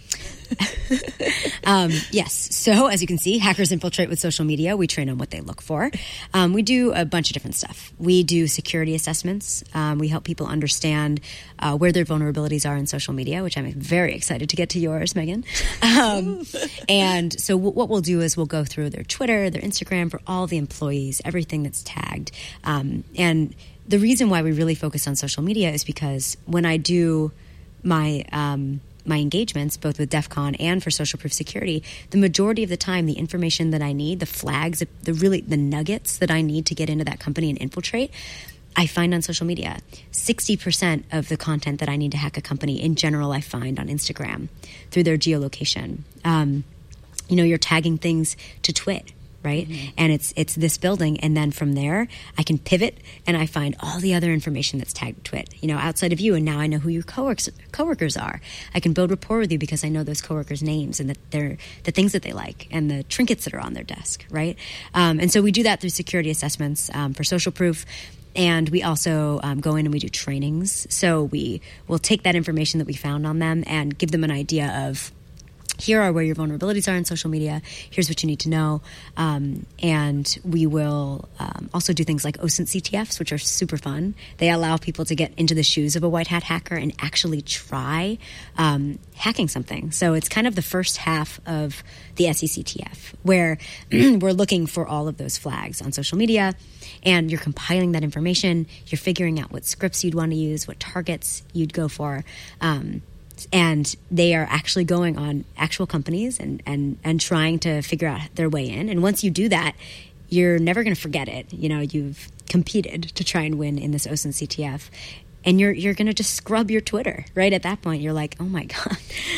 um, yes. So, as you can see, hackers infiltrate with social media. We train on what they look for. Um, we do a bunch of different stuff. We do security assessments. Um, we help people understand uh, where their vulnerabilities are in social media, which I'm very excited to get to yours, Megan. Um, and so w- what we'll do is we'll go through their Twitter, their Instagram for all the employees, everything that's tagged. Um, and the reason why we really focus on social media is because when I do my... Um, my engagements, both with DEF CON and for social proof security, the majority of the time, the information that I need, the flags, the really, the nuggets that I need to get into that company and infiltrate, I find on social media. sixty percent of the content that I need to hack a company in general, I find on Instagram through their geolocation. Um, you know, you're tagging things to Twit, right? Mm-hmm. And it's it's this building, and then from there I can pivot and I find all the other information that's tagged to Twit, you know, outside of you, and now I know who your coworkers coworkers are. I can build rapport with you because I know those coworkers' names and that they're the things that they like and the trinkets that are on their desk, right? Um, and so we do that through security assessments um, for social proof. And we also um, go in and we do trainings. So we will take that information that we found on them and give them an idea of, here are where your vulnerabilities are in social media. Here's what you need to know. Um, and we will um, also do things like O S I N T C T Fs, which are super fun. They allow people to get into the shoes of a white hat hacker and actually try um, hacking something. So it's kind of the first half of the S E C T F, where we're looking for all of those flags on social media, and you're compiling that information. You're figuring out what scripts you'd want to use, what targets you'd go for. Um, And they are actually going on actual companies and, and, and trying to figure out their way in. And once you do that, you're never going to forget it. You know, you've competed to try and win in this O S I N C T F. And you're you're going to just scrub your Twitter, right? At that point, you're like, oh, my God,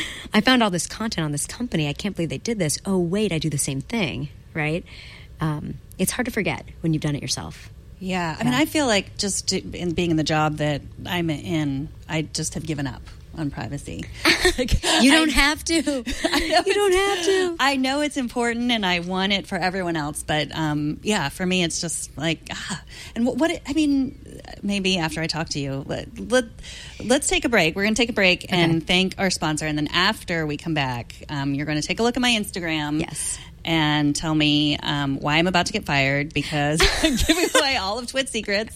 I found all this content on this company. I can't believe they did this. Oh, wait, I do the same thing, right? Um, it's hard to forget when you've done it yourself. Yeah. I mean, I feel like just in being in the job that I'm in, I just have given up on privacy. You don't I, have to. You don't have to. I know it's important and I want it for everyone else, but um, yeah, for me it's just like, ah. And what, what it, I mean, maybe after I talk to you, let, let, let's take a break. We're going to take a break okay. and thank our sponsor. And then after we come back, um, you're going to take a look at my Instagram. Yes. And tell me um, why I'm about to get fired because I'm giving away all of Twit's secrets.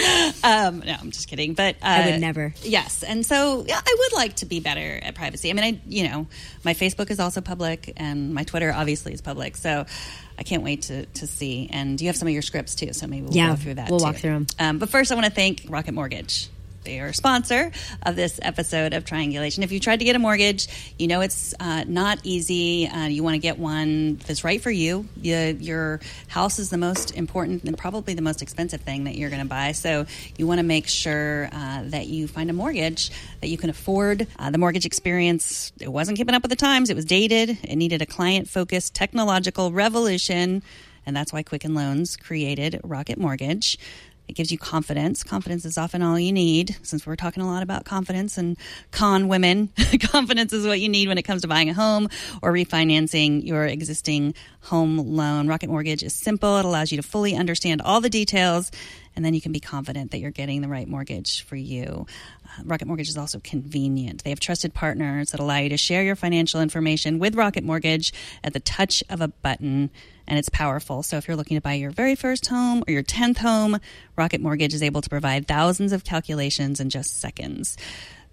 Um, no, I'm just kidding. But uh, I would never. Yes, and so yeah, I would like to be better at privacy. I mean, I you know, my Facebook is also public, and my Twitter obviously is public. So I can't wait to to see. And you have some of your scripts too, so maybe we'll yeah, go through that. We'll too. walk through them. Um, but first, I want to thank Rocket Mortgage. They are a sponsor of this episode of Triangulation. If you tried to get a mortgage, you know it's uh, not easy. Uh, you want to get one that's right for you. you. Your house is the most important and probably the most expensive thing that you're going to buy. So you want to make sure uh, that you find a mortgage that you can afford. Uh, the mortgage experience, it wasn't keeping up with the times. It was dated. It needed a client-focused technological revolution. And that's why Quicken Loans created Rocket Mortgage. It gives you confidence. Confidence is often all you need. Since we're talking a lot about confidence and con women, confidence is what you need when it comes to buying a home or refinancing your existing home loan. Rocket Mortgage is simple. It allows you to fully understand all the details, and then you can be confident that you're getting the right mortgage for you. Uh, Rocket Mortgage is also convenient. They have trusted partners that allow you to share your financial information with Rocket Mortgage at the touch of a button. And it's powerful. So if you're looking to buy your very first home or your tenth home, Rocket Mortgage is able to provide thousands of calculations in just seconds.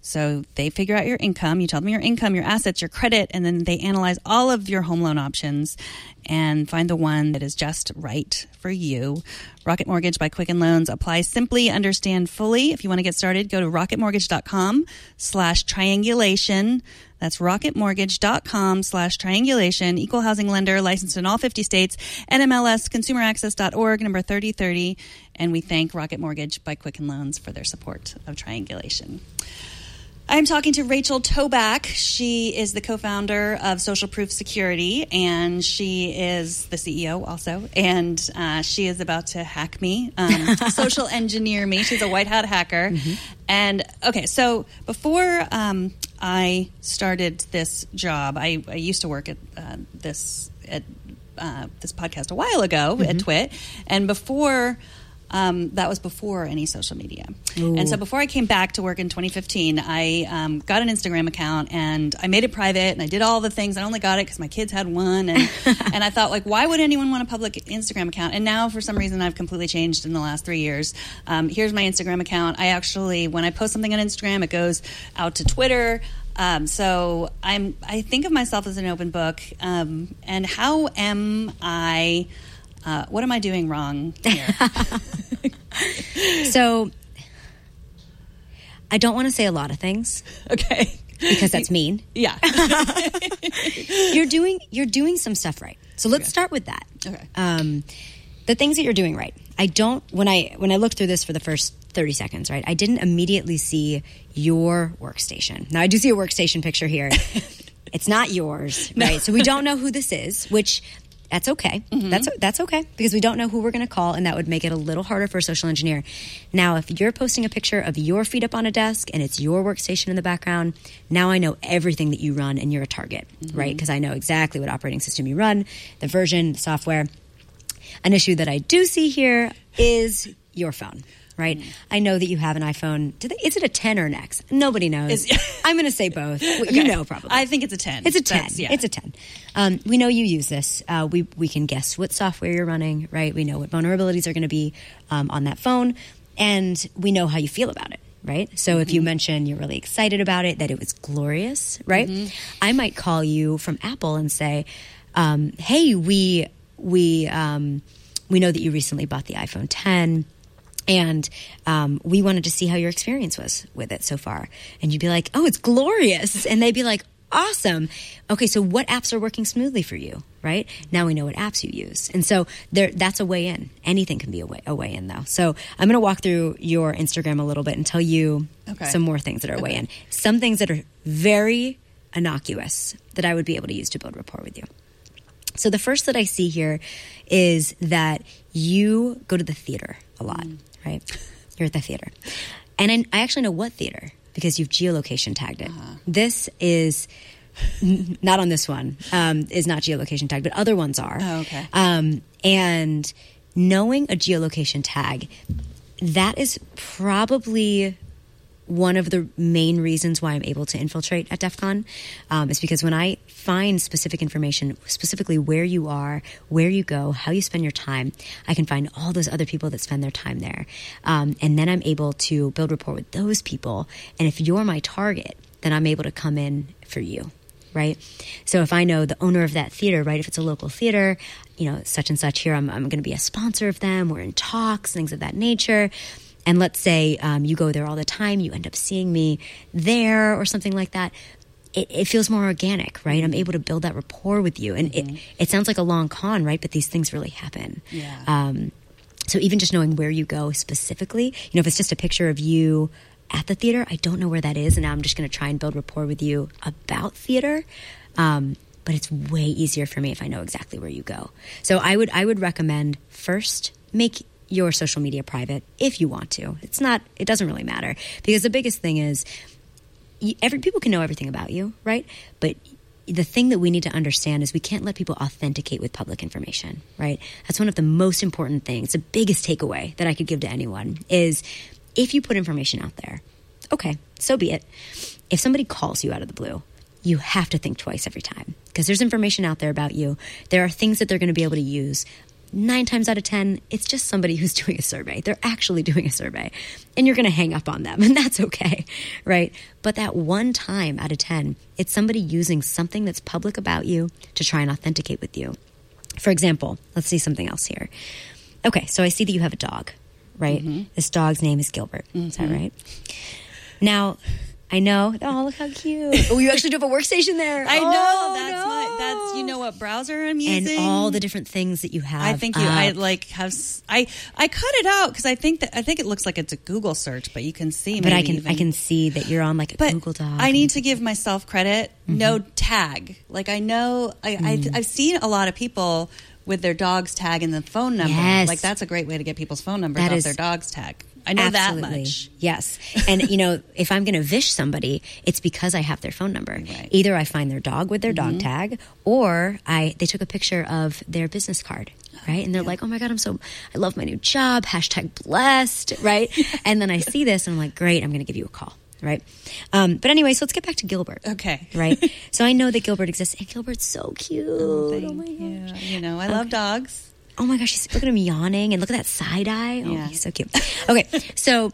So they figure out your income. You tell them your income, your assets, your credit, and then they analyze all of your home loan options and find the one that is just right for you. Rocket Mortgage by Quicken Loans applies simply, understand fully. If you want to get started, go to rocketmortgage.com slash triangulation. That's rocketmortgage.com slash triangulation. Equal housing lender, licensed in all fifty states. N M L S consumer access dot org, number thirty thirty. And we thank Rocket Mortgage by Quicken Loans for their support of Triangulation. I'm talking to Rachel Toback. She is the co-founder of Social Proof Security, and she is the C E O also. And uh, she is about to hack me, um, social engineer me. She's a white hat hacker. Mm-hmm. And okay, so before um, I started this job, I, I used to work at uh, this at uh, this podcast a while ago mm-hmm. at Twit, and before. Um, that was before any social media. Ooh. And so before I came back to work in twenty fifteen, I um, got an Instagram account and I made it private and I did all the things. I only got it because my kids had one. And, and I thought, like, why would anyone want a public Instagram account? And now for some reason I've completely changed in the last three years. Um, here's my Instagram account. I actually, when I post something on Instagram, it goes out to Twitter. Um, so I'm, I think of myself as an open book. Um, and how am I... Uh, what am I doing wrong here? So, I don't want to say a lot of things. Okay. Because that's mean. Yeah. you're doing you're doing some stuff right. So let's okay. start with that. Okay. Um, the things that you're doing right. I don't when I when I looked through this for the first thirty seconds, right? I didn't immediately see your workstation. Now I do see a workstation picture here. It's not yours, right? No. So we don't know who this is, which That's okay. Mm-hmm. That's that's okay because we don't know who we're going to call, and that would make it a little harder for a social engineer. Now, if you're posting a picture of your feet up on a desk and it's your workstation in the background, now I know everything that you run and you're a target, mm-hmm. right? Because I know exactly what operating system you run, the version, the software. An issue that I do see here is your phone. Right? Mm. I know that you have an iPhone. Do they, is it a ten or an X? Nobody knows. Is, I'm going to say both. Okay. You know probably. I think it's a ten. It's a ten. Yeah. It's a ten. Um, we know you use this. Uh, we, we can guess what software you're running, right? We know what vulnerabilities are going to be um, on that phone, and we know how you feel about it, right? So mm-hmm. if you mention you're really excited about it, that it was glorious, right? Mm-hmm. I might call you from Apple and say, um, hey, we, we, um, we know that you recently bought the iPhone ten. And um, we wanted to see how your experience was with it so far. And you'd be like, oh, it's glorious. And they'd be like, awesome. Okay, so what apps are working smoothly for you, right? Now we know what apps you use. And so there, that's a way in. Anything can be a way, a way in, though. So I'm going to walk through your Instagram a little bit and tell you okay. some more things that are okay. a way in. Some things that are very innocuous that I would be able to use to build rapport with you. So the first that I see here is that you go to the theater a lot. Mm. Right? You're at the theater. And I, I actually know what theater because you've geolocation tagged it. Uh-huh. This is, n- not on this one, um, is not geolocation tagged, but other ones are. Oh, okay. Um, and knowing a geolocation tag, that is probably one of the main reasons why I'm able to infiltrate at DEF CON um, is because when I find specific information, specifically where you are, where you go, how you spend your time, I can find all those other people that spend their time there. Um, and then I'm able to build rapport with those people. And if you're my target, then I'm able to come in for you, right? So if I know the owner of that theater, right, if it's a local theater, you know, such and such here, I'm, I'm going to be a sponsor of them. We're in talks, things of that nature. And let's say um, you go there all the time, you end up seeing me there or something like that. It, it feels more organic, right? I'm able to build that rapport with you. And mm-hmm. it, it sounds like a long con, right? But these things really happen. Yeah. Um, so even just knowing where you go specifically, you know, if it's just a picture of you at the theater, I don't know where that is. And now I'm just going to try and build rapport with you about theater. Um, but it's way easier for me if I know exactly where you go. So I would I would recommend first make your social media private if you want to. It's not, it doesn't really matter because the biggest thing is you, every people can know everything about you, right? But the thing that we need to understand is we can't let people authenticate with public information, right? That's one of the most important things. The biggest takeaway that I could give to anyone is if you put information out there, okay, so be it. If somebody calls you out of the blue, you have to think twice every time because there's information out there about you. There are things that they're going to be able to use. nine times out of ten, it's just somebody who's doing a survey. They're actually doing a survey. And you're going to hang up on them, and that's okay, right? But that one time out of ten, it's somebody using something that's public about you to try and authenticate with you. For example, let's see something else here. Okay, so I see that you have a dog, right? Mm-hmm. This dog's name is Gilbert. Mm-hmm. Is that right? Now, I know. Oh, look how cute. Oh, you actually do have a workstation there. I oh, know. That's no. my, that's, you know what browser I'm using? And all the different things that you have. I think you, up. I like have, I, I cut it out because I think that, I think it looks like it's a Google search, but you can see But I maybe can, even, I can see that you're on like a but Google Doc. I need to give myself credit. Mm-hmm. No tag. Like I know, I, mm. I've, I've seen a lot of people with their dog's tag and the phone number. Yes. Like that's a great way to get people's phone numbers that off is, their dog's tag. I know absolutely. that much. Yes. And, you know, if I'm going to vish somebody, it's because I have their phone number. Right. Either I find their dog with their mm-hmm. dog tag, or I they took a picture of their business card, right? And they're yeah. like, oh my God, I'm so, I love my new job, hashtag blessed, right? And then I see this and I'm like, great, I'm going to give you a call, right? Um, but anyway, so let's get back to Gilbert. Okay. Right? So I know that Gilbert exists, and Gilbert's so cute. Oh, thank oh my you. gosh. You know, I okay. love dogs. Oh my gosh, he's, look at him yawning, and look at that side eye. Oh, yeah. he's so cute. Okay, so,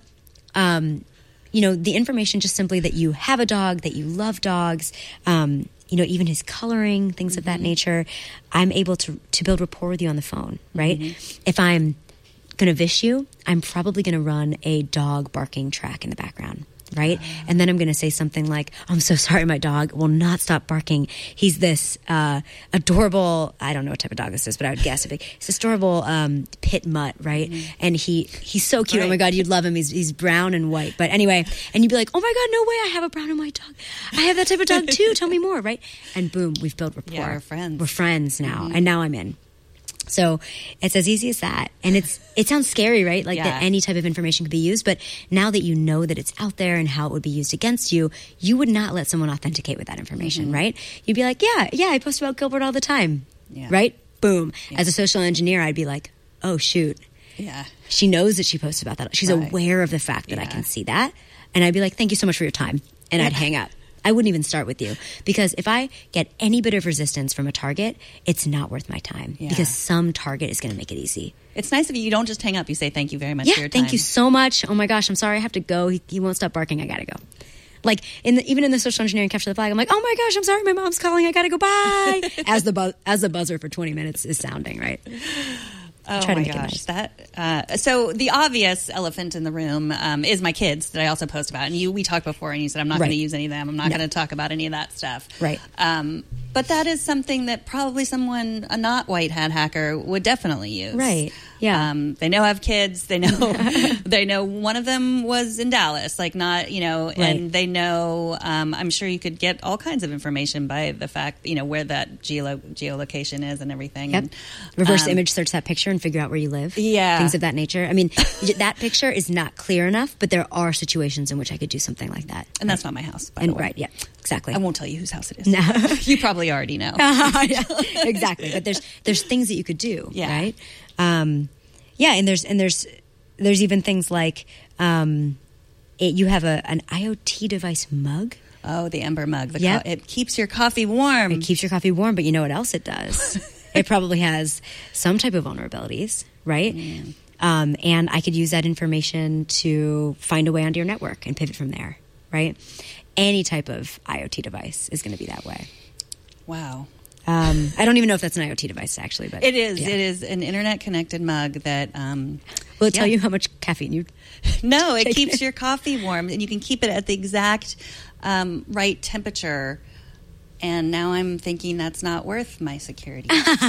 um, you know, the information just simply that you have a dog, that you love dogs, um, you know, even his coloring, things mm-hmm. of that nature, I'm able to, to build rapport with you on the phone, right? Mm-hmm. If I'm going to vish you, I'm probably going to run a dog barking track in the background. Right? Uh, and then I'm going to say something like, oh, I'm so sorry, my dog will not stop barking. He's this uh, adorable, I don't know what type of dog this is, but I would guess. He's this adorable um, pit mutt, right? Mm-hmm. And he he's so cute. Right. Oh, my God, you'd love him. He's he's brown and white. But anyway, and you'd be like, oh, my God, no way, I have a brown and white dog. I have that type of dog, too. Tell me more, right? And boom, we've built rapport. Yeah, we're friends. We're friends now. Mm-hmm. And now I'm in. So it's as easy as that. And it's it sounds scary, right? Like yeah. that any type of information could be used. But now that you know that it's out there and how it would be used against you, you would not let someone authenticate with that information, mm-hmm. right? You'd be like, yeah, yeah, I post about Gilbert all the time, yeah. right? Boom. Yeah. As a social engineer, I'd be like, oh, shoot. Yeah. She knows that she posts about that. She's right. aware of the fact that yeah. I can see that. And I'd be like, thank you so much for your time. And I'd hang up. I wouldn't even start with you, because if I get any bit of resistance from a target, it's not worth my time, yeah. because some target is going to make it easy. It's nice if you don't just hang up. You say, thank you very much yeah, for your time. Thank you so much. Oh my gosh, I'm sorry I have to go. He, he won't stop barking. I got to go. Like in the, even in the social engineering capture the flag, I'm like, oh my gosh, I'm sorry, my mom's calling. I got to go. Bye. as the bu- as the buzzer for twenty minutes is sounding, right? Oh my gosh, nice. that uh, so the obvious elephant in the room um, is my kids that I also post about, and you we talked before, and you said I'm not right. going to use any of them. I'm not no. going to talk about any of that stuff. Right. Um, but that is something that probably someone a not white hat hacker would definitely use. Right. Yeah. Um, they know I have kids. They know they know one of them was in Dallas, like not you know, right. and they know. Um, I'm sure you could get all kinds of information by the fact you know where that geolo- geolocation is and everything. Yep. And, reverse um, image search that picture and figure out where you live. Yeah. Things of that nature. I mean, that picture is not clear enough, but there are situations in which I could do something like that. And that's not my house, by and, the way. Right, yeah, exactly. I won't tell you whose house it is. No. You probably already know. yeah, exactly. But there's there's things that you could do, yeah. right? Um, yeah, and there's and there's there's even things like um, it, you have a an IoT device mug. Oh, the Ember mug. The yep. co- it keeps your coffee warm. It keeps your coffee warm, but you know what else it does? It probably has some type of vulnerabilities, right? Mm. Um, and I could use that information to find a way onto your network and pivot from there, right? Any type of IoT device is going to be that way. Wow. Um, I don't even know if that's an IoT device, actually. But it is. Yeah. It is an internet-connected mug that... Um, Will it yeah. tell you how much caffeine you... No, it keeps your coffee warm, and you can keep it at the exact um, right temperature. And now I'm thinking that's not worth my security.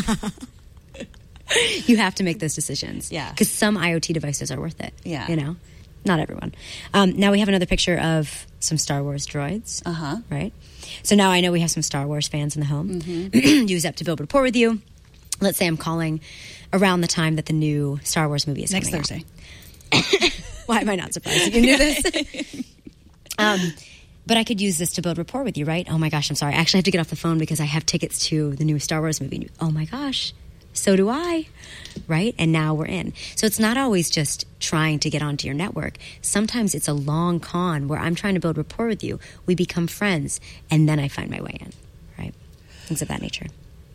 You have to make those decisions. Yeah. Because some IoT devices are worth it. Yeah. You know? Not everyone. Um, now we have another picture of some Star Wars droids. Uh-huh. Right? So now I know we have some Star Wars fans in the home. Mm-hmm. Use that to build rapport with you. Let's say I'm calling around the time that the new Star Wars movie is Next coming Thursday. out. Why am I not surprised you knew this? um, but I could use this to build rapport with you, right? Oh my gosh, I'm sorry. I actually have to get off the phone because I have tickets to the new Star Wars movie. Oh my gosh, so do I, right? And now we're in. So it's not always just trying to get onto your network. Sometimes it's a long con where I'm trying to build rapport with you. We become friends, and then I find my way in, right? Things of that nature.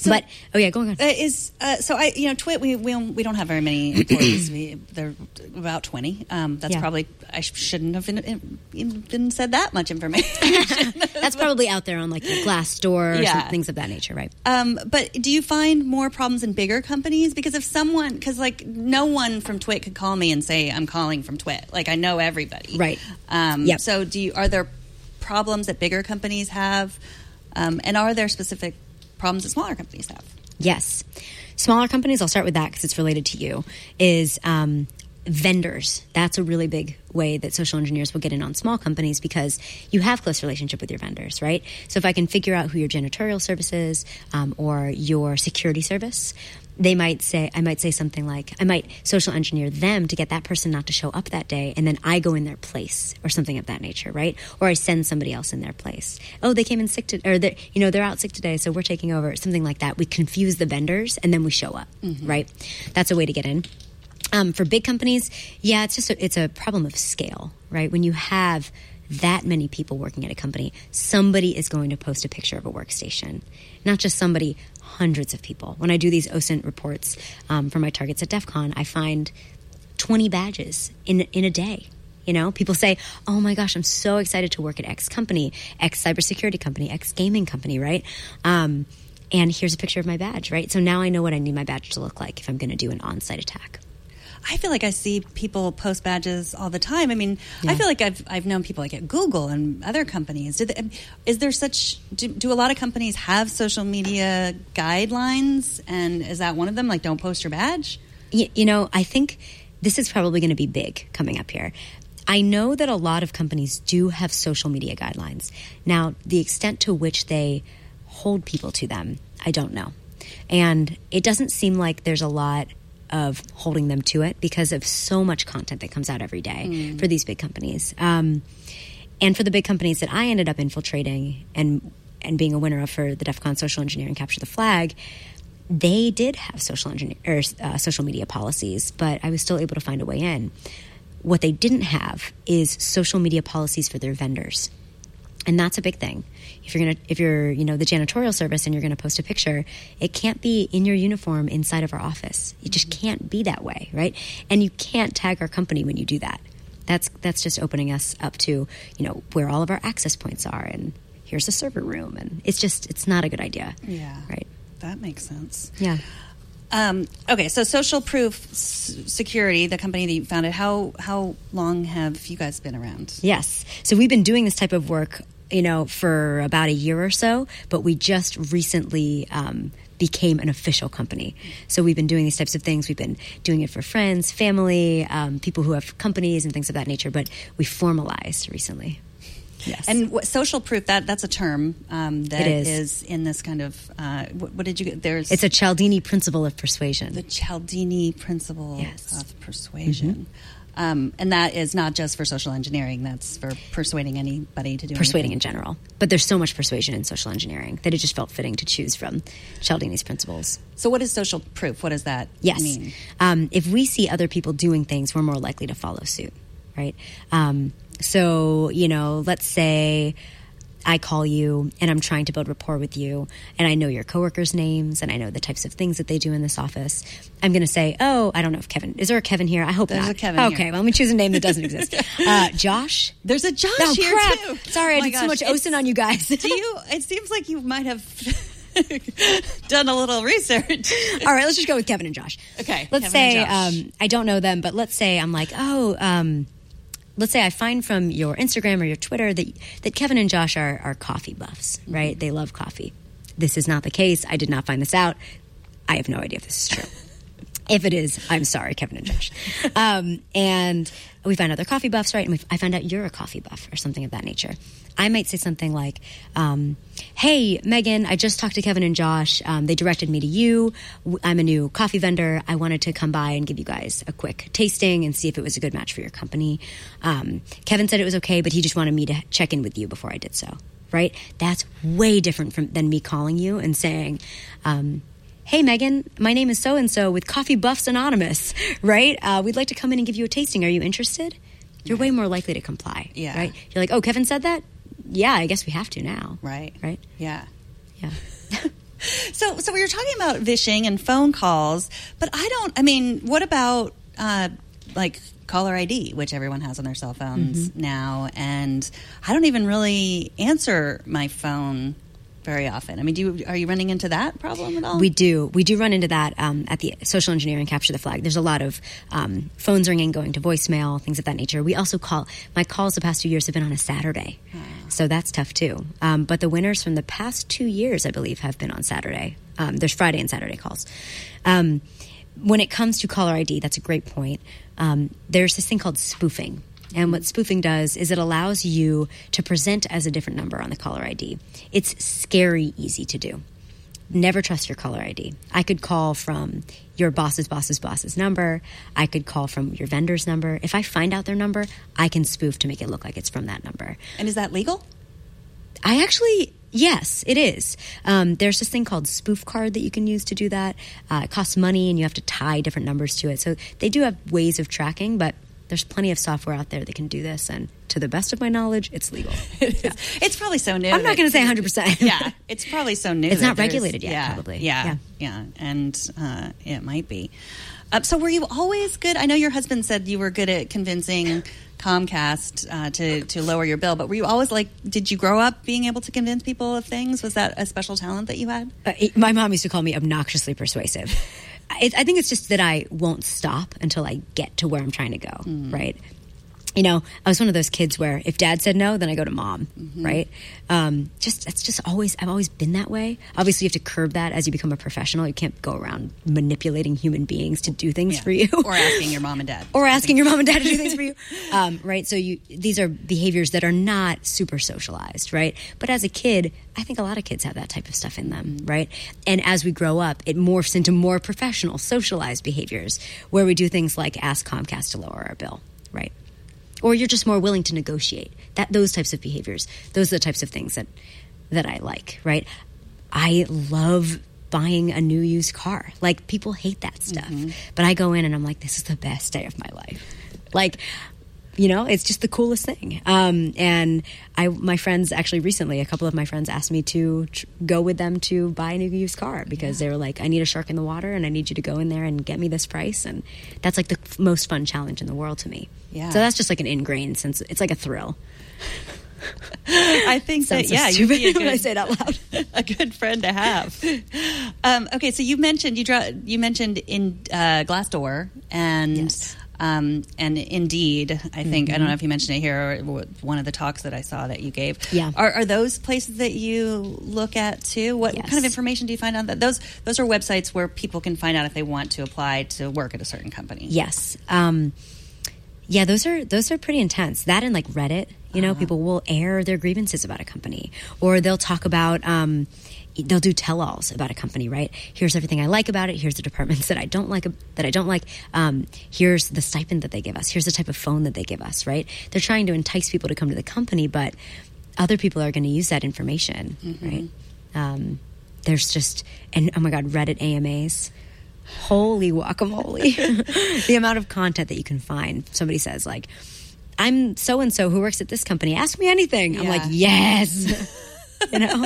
So, but oh yeah, go on. Go on. Uh, is uh, so I you know Twit we we don't, we don't have very many employees. we they're about twenty. Um, that's Yeah. probably I sh- shouldn't have been, been said that much information. That's probably out there on like your Glassdoor or Yeah. some things of that nature, right? Um, but do you find more problems in bigger companies? Because if someone, because like no one from Twit could call me and say I'm calling from Twit. Like I know everybody, Right. Um, Yep. So do you? Are there problems that bigger companies have, um, and are there specific problems that smaller companies have? Yes. Smaller companies, I'll start with that because it's related to you, is um, vendors. That's a really big way that social engineers will get in on small companies because you have close relationship with your vendors, right? So if I can figure out who your janitorial service is um, or your security service, they might say, I might say something like, I might social engineer them to get that person not to show up that day, and then I go in their place or something of that nature, right? Or I send somebody else in their place. Oh, they came in sick, to, or they're, you know, they're out sick today, so we're taking over, something like that. We confuse the vendors, and then we show up, mm-hmm. right? That's a way to get in. Um, for big companies, yeah, it's just a, it's a problem of scale, right? When you have that many people working at a company, somebody is going to post a picture of a workstation. Not just somebody, hundreds of people. When I do these O S I N T reports um, for my targets at DEF CON, I find twenty badges in in a day. You know, people say, oh my gosh, I'm so excited to work at X company, X cybersecurity company, X gaming company, right? Um, and here's a picture of my badge, right? So now I know what I need my badge to look like if I'm going to do an on-site attack. I feel like I see people post badges all the time. I mean, Yeah. I feel like I've I've known people like at Google and other companies. Do they, is there such? Do, do a lot of companies have social media guidelines? And is that one of them? Like, don't post your badge? You, you know, I think this is probably going to be big coming up here. I know that a lot of companies do have social media guidelines. Now, the extent to which they hold people to them, I don't know. And it doesn't seem like there's a lot of holding them to it because of so much content that comes out every day mm. for these big companies. Um, and for the big companies that I ended up infiltrating and and being a winner of for the DEF CON Social Engineering Capture the Flag, they did have social engineer or, uh, social media policies, but I was still able to find a way in. What they didn't have is social media policies for their vendors. And that's a big thing. If you're gonna, if you're, you know, the janitorial service and you're going to post a picture, it can't be in your uniform inside of our office. It just can't be that way, right? And you can't tag our company when you do that. That's that's just opening us up to, you know, where all of our access points are, and here's the server room, and it's just it's not a good idea. Yeah, right. That makes sense. Yeah. Um, okay, so Social Proof S- Security, the company that you founded, how how long have you guys been around? Yes. So we've been doing this type of work, you know, for about a year or so, but we just recently um, became an official company. So we've been doing these types of things. We've been doing it for friends, family, um, people who have companies and things of that nature, but we formalized recently. Yes. And what, social proof, that that's a term um, that It is. is in this kind of, uh, what, what did you get? There's It's a Cialdini principle of persuasion. the Cialdini principle Yes. of persuasion. Mm-hmm. Um, and that is not just for social engineering, that's for persuading anybody to do Persuading in anything. general. But there's so much persuasion in social engineering that it just felt fitting to choose from Cialdini's principles. So what is social proof? What does that Yes. mean? Um, if we see other people doing things, we're more likely to follow suit, right? Um, so, you know, let's say I call you and I'm trying to build rapport with you, and I know your coworkers' names and I know the types of things that they do in this office. I'm going to say, oh, I don't know if Kevin, is there a Kevin here? I hope There's not. a Kevin Okay, here. well, let me choose a name that doesn't exist. Uh, Josh? There's a Josh Oh, here crap. too. Sorry, Oh I my did so gosh. much O S I N on you guys. Do you, it seems like you might have done a little research. All right, let's just go with Kevin and Josh. Okay, Let's Kevin say and Josh. um, I don't know them, but let's say I'm like, oh, um, let's say I find from your Instagram or your Twitter that that Kevin and Josh are, are coffee buffs, right? Mm-hmm. They love coffee. This is not the case. I did not find this out. I have no idea if this is true. If it is, I'm sorry, Kevin and Josh. Um, and we find out they're coffee buffs, right? And we, I find out you're a coffee buff or something of that nature. I might say something like, um, hey, Megan, I just talked to Kevin and Josh. Um, they directed me to you. I'm a new coffee vendor. I wanted to come by and give you guys a quick tasting and see if it was a good match for your company. Um, Kevin said it was okay, but he just wanted me to check in with you before I did so, right? That's way different from than me calling you and saying, um, hey, Megan, my name is so-and-so with Coffee Buffs Anonymous, right? Uh, we'd like to come in and give you a tasting. Are you interested? You're way more likely to comply, Yeah. right? You're like, oh, Kevin said that? Yeah, I guess we have to now. Right. Right? Yeah. Yeah. So, so we were talking about vishing and phone calls, but I don't, I mean, what about, uh, like caller I D, which everyone has on their cell phones mm-hmm. now, and I don't even really answer my phone very often. I mean, do you, are you running into that problem at all? We do. We do run into that um, at the Social Engineering Capture the Flag. There's a lot of um, phones ringing, going to voicemail, things of that nature. We also call, my calls the past few years have been on a Saturday. Oh. So that's tough too. Um, but the winners from the past two years, I believe, have been on Saturday. Um, there's Friday and Saturday calls. Um, when it comes to caller I D, that's a great point. Um, there's this thing called spoofing. And what spoofing does is it allows you to present as a different number on the caller I D. It's scary easy to do. Never trust your caller I D. I could call from your boss's boss's boss's number. I could call from your vendor's number. If I find out their number, I can spoof to make it look like it's from that number. And is that legal? I actually... Yes, it is. Um, there's this thing called Spoof Card that you can use to do that. Uh, it costs money, and you have to tie different numbers to it. So they do have ways of tracking, but there's plenty of software out there that can do this. And to the best of my knowledge, it's legal. Yeah. It's probably so new. I'm not going to say one hundred percent. Yeah, it's probably so new. It's not regulated yet, yeah, probably. Yeah, yeah, yeah. And uh, it might be. Uh, so were you always good? I know your husband said you were good at convincing Comcast uh, to, to lower your bill, but were you always like, did you grow up being able to convince people of things? Was that a special talent that you had? Uh, it, my mom used to call me obnoxiously persuasive. It, I think it's just that I won't stop until I get to where I'm trying to go, mm. right? You know, I was one of those kids where if dad said no, then I go to mom, mm-hmm. right? Um, just that's just always, I've always been that way. Obviously, you have to curb that as you become a professional. You can't go around manipulating human beings to do things yeah. for you. Or asking your mom and dad. Or asking your mom and dad to do things for you, um, right? So you, these are behaviors that are not super socialized, right? But as a kid, I think a lot of kids have that type of stuff in them, mm-hmm. right? And as we grow up, it morphs into more professional, socialized behaviors where we do things like ask Comcast to lower our bill, right? Or you're just more willing to negotiate. That those types of behaviors, those are the types of things that that I like, right? I love buying a new used car. Like, people hate that stuff. Mm-hmm. But I go in and I'm like, this is the best day of my life. Like, you know, it's just the coolest thing. Um, and I, my friends actually recently, a couple of my friends asked me to tr- go with them to buy a new used car because yeah. they were like, I need a shark in the water and I need you to go in there and get me this price. And that's like the f- most fun challenge in the world to me. Yeah. So that's just like an ingrained sense. It's like a thrill. I think that, so yeah, you'd be a good, when I say it out loud. A good friend to have. Um, okay, so you mentioned you dra- you mentioned in uh, Glassdoor and yes. um, and Indeed. I think mm-hmm. I don't know if you mentioned it here or one of the talks that I saw that you gave. Yeah, are, are those places that you look at too? What yes. kind of information do you find on that? Those those are websites where people can find out if they want to apply to work at a certain company. Yes. Um, Yeah, those are those are pretty intense. That and like Reddit, you know, uh-huh. people will air their grievances about a company, or they'll talk about, um, they'll do tell-alls about a company, right? Here's everything I like about it. Here's the departments that I don't like. That I don't like. Um, here's the stipend that they give us. Here's the type of phone that they give us, right? They're trying to entice people to come to the company, but other people are going to use that information, mm-hmm. right? Um, there's just and oh my God, Reddit A M As. Holy guacamole. The amount of content that you can find. Somebody says like, I'm so-and-so who works at this company. Ask me anything. Yeah. I'm like, yes. You know?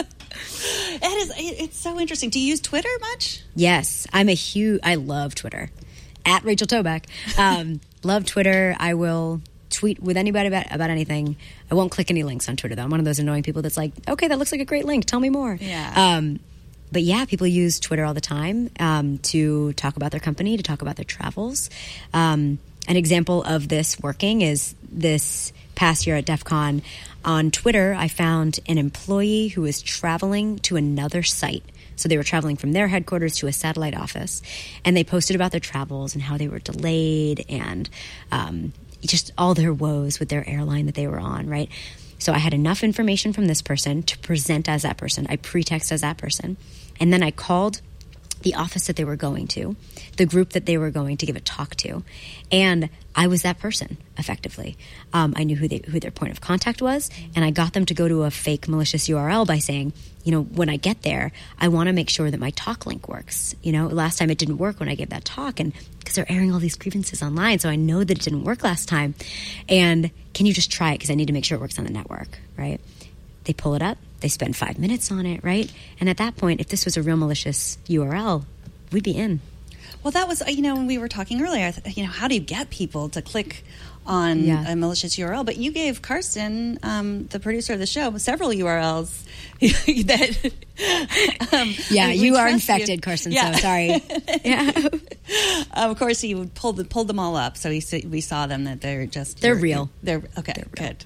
It is, it's so interesting. Do you use Twitter much? Yes. I'm a huge, I love Twitter. At Rachel Toback. Um, love Twitter. I will tweet with anybody about, about anything. I won't click any links on Twitter though. I'm one of those annoying people that's like, okay, that looks like a great link. Tell me more. Yeah. Um, But yeah, people use Twitter all the time um, to talk about their company, to talk about their travels. Um, an example of this working is this past year at DEF CON. On Twitter, I found an employee who was traveling to another site. So they were traveling from their headquarters to a satellite office. And they posted about their travels and how they were delayed and um, just all their woes with their airline that they were on, right? So I had enough information from this person to present as that person. I pretext as that person. And then I called the office that they were going to, the group that they were going to give a talk to. And I was that person, effectively. Um, I knew who, they, who their point of contact was, and I got them to go to a fake malicious U R L by saying, you know, when I get there, I want to make sure that my talk link works. You know, last time it didn't work when I gave that talk, and because they're airing all these grievances online, so I know that it didn't work last time. And can you just try it, because I need to make sure it works on the network, right? They pull it up. they spend five minutes on it, right? And at that point, if this was a real malicious U R L, we'd be in. Well, that was, you know, when we were talking earlier, you know, how do you get people to click on Yeah. a malicious U R L? But you gave Karsten, um, the producer of the show, several U R Ls that... Um, Yeah, we- we you are trust infected, you. Carson, Yeah. so sorry. Yeah. Um, of course, he pulled the, pulled them all up, so he s- we saw them that they're just They're real. They're okay. Good.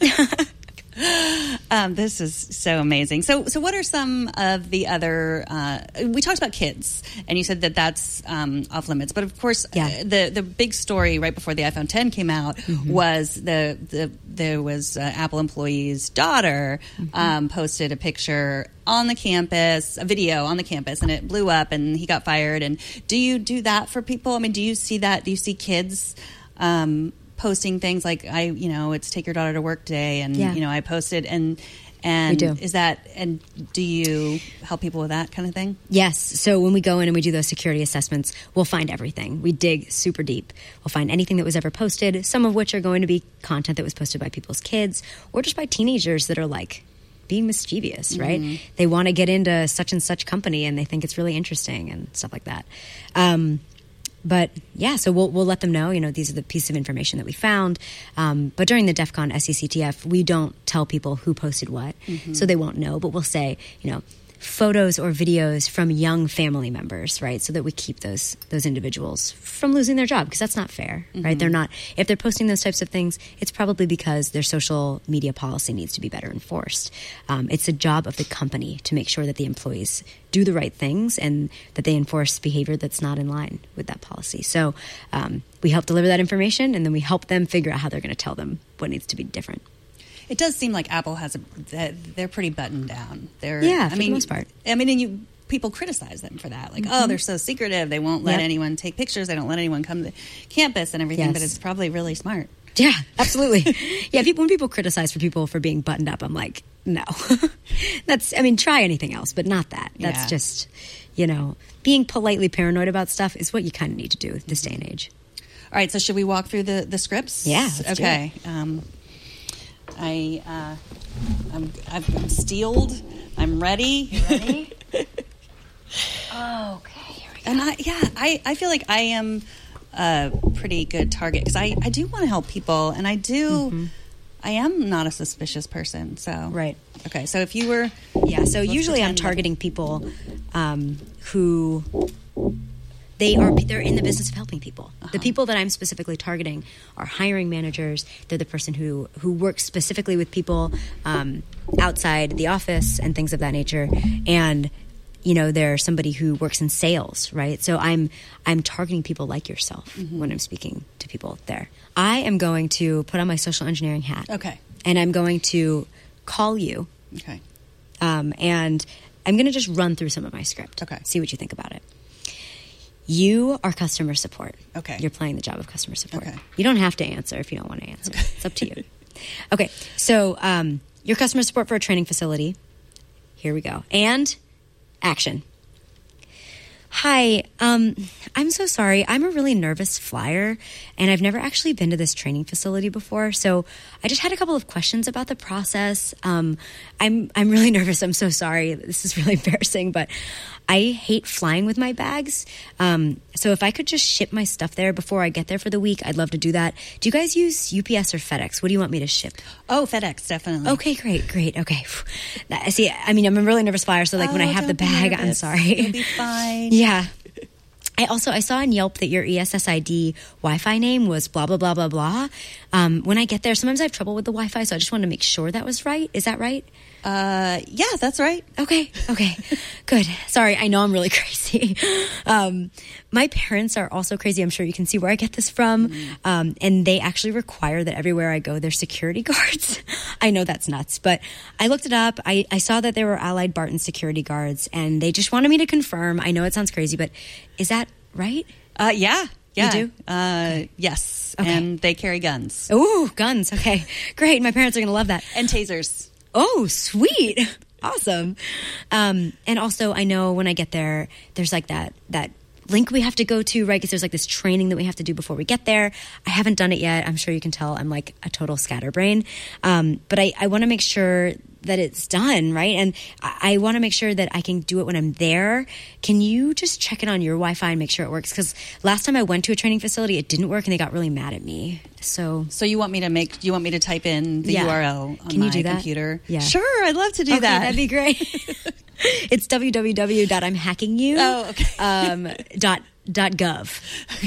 um, this is so amazing. So, so what are some of the other? Uh, we talked about kids, and you said that that's um, off limits. But of course, Yeah. uh, the the big story right before the iPhone ten came out Mm-hmm. was the the there was uh, Apple employee's daughter Mm-hmm. um, posted a picture on the campus, a video on the campus, and it blew up, and he got fired. And do you do that for people? I mean, do you see that? Do you see kids? Um, posting things like I, you know, it's take your daughter to work day, and Yeah. you know, I posted, and and We do. is that, and do you help people with that kind of thing? Yes. So when we go in and we do those security assessments, we'll find everything. We dig super deep. We'll find anything that was ever posted, some of which are going to be content that was posted by people's kids or just by teenagers that are like being mischievous, right? They want to get into such and such company and they think it's really interesting and stuff like that. Um, But yeah, so we'll we'll let them know, you know, these are the pieces of information that we found. Um, but during the DEF CON S E C T F, we don't tell people who posted what, so they won't know. But we'll say, you know, photos or videos from young family members, right? So that we keep those those individuals from losing their job, because that's not fair, right? They're not, if they're posting those types of things, it's probably because their social media policy needs to be better enforced. Um, it's a job of the company to make sure that the employees do the right things and that they enforce behavior that's not in line with that policy. So um, we help deliver that information, and then we help them figure out how they're going to tell them what needs to be different. It does seem like Apple has a, that they're pretty buttoned down. They're, Yeah, I for the mean, most part. I mean, and you people criticize them for that, like, oh, they're so secretive. They won't let Yep. anyone take pictures. They don't let anyone come to campus and everything. Yes. But it's probably really smart. Yeah, absolutely. yeah, people when people criticize for people for being buttoned up, I'm like, no. That's, I mean, try anything else, but not that. That's Yeah. just, you know, being politely paranoid about stuff is what you kind of need to do this day and age. All right, so should we walk through the, the scripts? Yeah, let's do okay. Um, I uh, I'm I've been steeled. I'm ready. Ready? Okay, here we go. And I, yeah, I, I feel like I am a pretty good target because I, I do want to help people, and I do. I am not a suspicious person, so Right. Okay, so if you were, Yeah, so Let's usually I'm pretend that- targeting people um, who they are they're in the business of helping people. The people that I'm specifically targeting are hiring managers. They're the person who who works specifically with people um, outside the office and things of that nature. And you know, they're somebody who works in sales, right? So I'm I'm targeting people like yourself when I'm speaking to people there. I am going to put on my social engineering hat. Okay. And I'm going to call you. okay, Um, and I'm going to just run through some of my script. Okay. See what you think about it. You are customer support. Okay. You're playing the job of customer support. Okay. You don't have to answer if you don't want to answer. It's up to you. Okay. So um, you're customer support for a training facility. Here we go. And action. Hi, um, I'm so sorry. I'm a really nervous flyer, and I've never actually been to this training facility before. So I just had a couple of questions about the process. Um, I'm I'm really nervous. I'm so sorry. This is really embarrassing, but I hate flying with my bags. Um, so if I could just ship my stuff there before I get there for the week, I'd love to do that. Do you guys use U P S or FedEx? What do you want me to ship? oh, FedEx definitely. Okay, great, great. Okay. That- See, I mean, I'm a really nervous flyer, so like when I Oh, have the don't be bag, I'm nervous. sorry. You'll be fine. Yeah. I also, I saw on Yelp that your E S S I D Wi-Fi name was blah, blah, blah, blah, blah. Um, when I get there, sometimes I have trouble with the Wi-Fi, so I just wanted to make sure that was right. Is that right? Uh, yeah, that's right. Okay, okay, good. Sorry, I know I'm really crazy. Um, my parents are also crazy. I'm sure you can see where I get this from. Um, and they actually require that everywhere I go, there's security guards. I know that's nuts, but I looked it up. I, I saw that there were Allied Barton security guards, and they just wanted me to confirm. I know it sounds crazy, but is that right? Uh, yeah, yeah. do? Uh, yes, Okay. and they carry guns Ooh, guns. Okay, great. My parents are going to love that. and tasers. Oh, sweet. Awesome. Um, and also, I know when I get there, there's like that that link we have to go to, right? Because there's like this training that we have to do before we get there. I haven't done it yet. I'm sure you can tell I'm like a total scatterbrain. Um, but I, I want to make sure that it's done, right? And I, I want to make sure that I can do it when I'm there. Can you just check it on your Wi-Fi and make sure it works? Because last time I went to a training facility, it didn't work, and they got really mad at me. So, so you want me to make? You want me to type in the yeah. U R L on can you my do that? computer? Yeah, sure. I'd love to do okay, that. That'd be great. It's w w w dot i'm hacking you Oh, okay. um, dot dot gov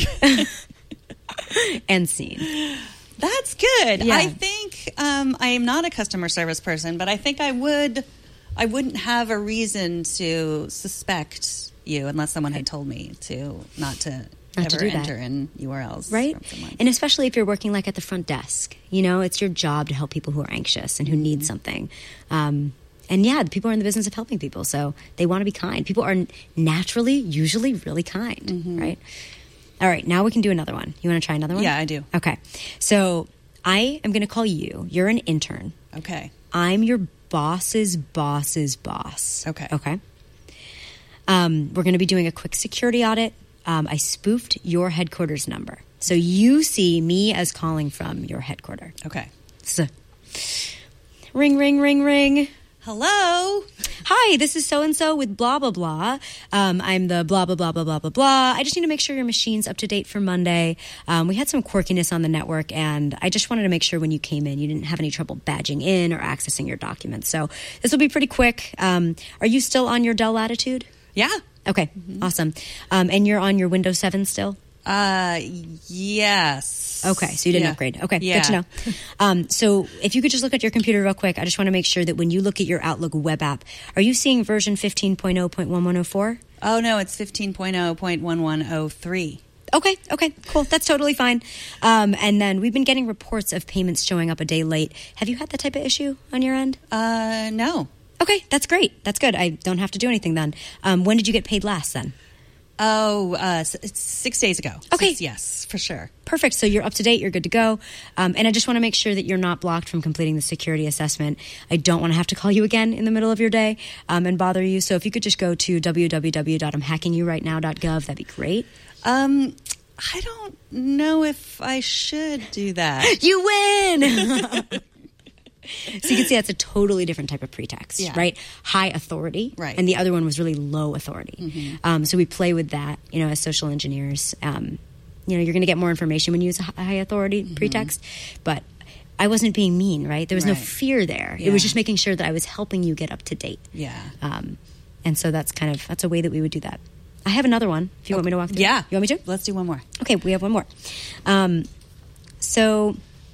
and scene. That's good. Yeah. I think um, I am not a customer service person, but I think I would. I wouldn't have a reason to suspect you unless someone had told me to not to Not ever to do that. enter in U R Ls, Right? from someone. And especially if you're working like at the front desk, you know, it's your job to help people who are anxious and who Mm-hmm. need something. Um, and yeah, the people are in the business of helping people, so they want to be kind. People are naturally, usually really kind, Mm-hmm. right? All right, now we can do another one. You want to try another one? Yeah, I do. Okay. So I am going to call you. You're an intern. Okay. I'm your boss's boss's boss. Okay. Okay. Um, we're going to be doing a quick security audit. Um, I spoofed your headquarters number. So you see me as calling from your headquarters. Okay. So, ring, ring, ring, ring. Hello. Hi, this is so-and-so with blah, blah, blah. Um, I'm the blah, blah, blah, blah, blah, blah, blah. I just need to make sure your machine's up to date for Monday. Um, we had some quirkiness on the network, and I just wanted to make sure when you came in, you didn't have any trouble badging in or accessing your documents. So this will be pretty quick. Um, are you still on your Dell Latitude? Yeah. Okay, Mm-hmm. awesome. Um, and you're on your Windows seven still? Uh, yes. Okay, so you didn't Yeah. upgrade. Okay, Yeah. good to know. Um, so if you could just look at your computer real quick, I just want to make sure that when you look at your Outlook web app, are you seeing version fifteen point oh point eleven oh four? Oh no, it's fifteen point oh point eleven oh three. Okay, okay, cool. That's totally fine. Um, and then we've been getting reports of payments showing up a day late. Have you had that type of issue on your end? Uh, no. Okay, that's great. That's good. I don't have to do anything then. Um, when did you get paid last then? Oh, uh, s- it's six days ago. Okay. Six, yes, for sure. Perfect. So you're up to date. You're good to go. Um, and I just want to make sure that you're not blocked from completing the security assessment. I don't want to have to call you again in the middle of your day um, and bother you. So if you could just go to w w w dot i'm hacking you right now dot gov, that'd be great. Um, I don't know if I should do that. You win! So you can see that's a totally different type of pretext, Yeah. right? High authority. Right. And the other one was really low authority. Mm-hmm. Um, so we play with that, you know, as social engineers. Um, you know, you're going to get more information when you use a high authority Mm-hmm. pretext. But I wasn't being mean, right? There was no Right. fear there. It Yeah. was just making sure that I was helping you get up to date. Yeah. Um, and so that's kind of, that's a way that we would do that. I have another one, if you want me to walk through. Yeah. You want me to? Let's do one more. Okay, we have one more. Um, so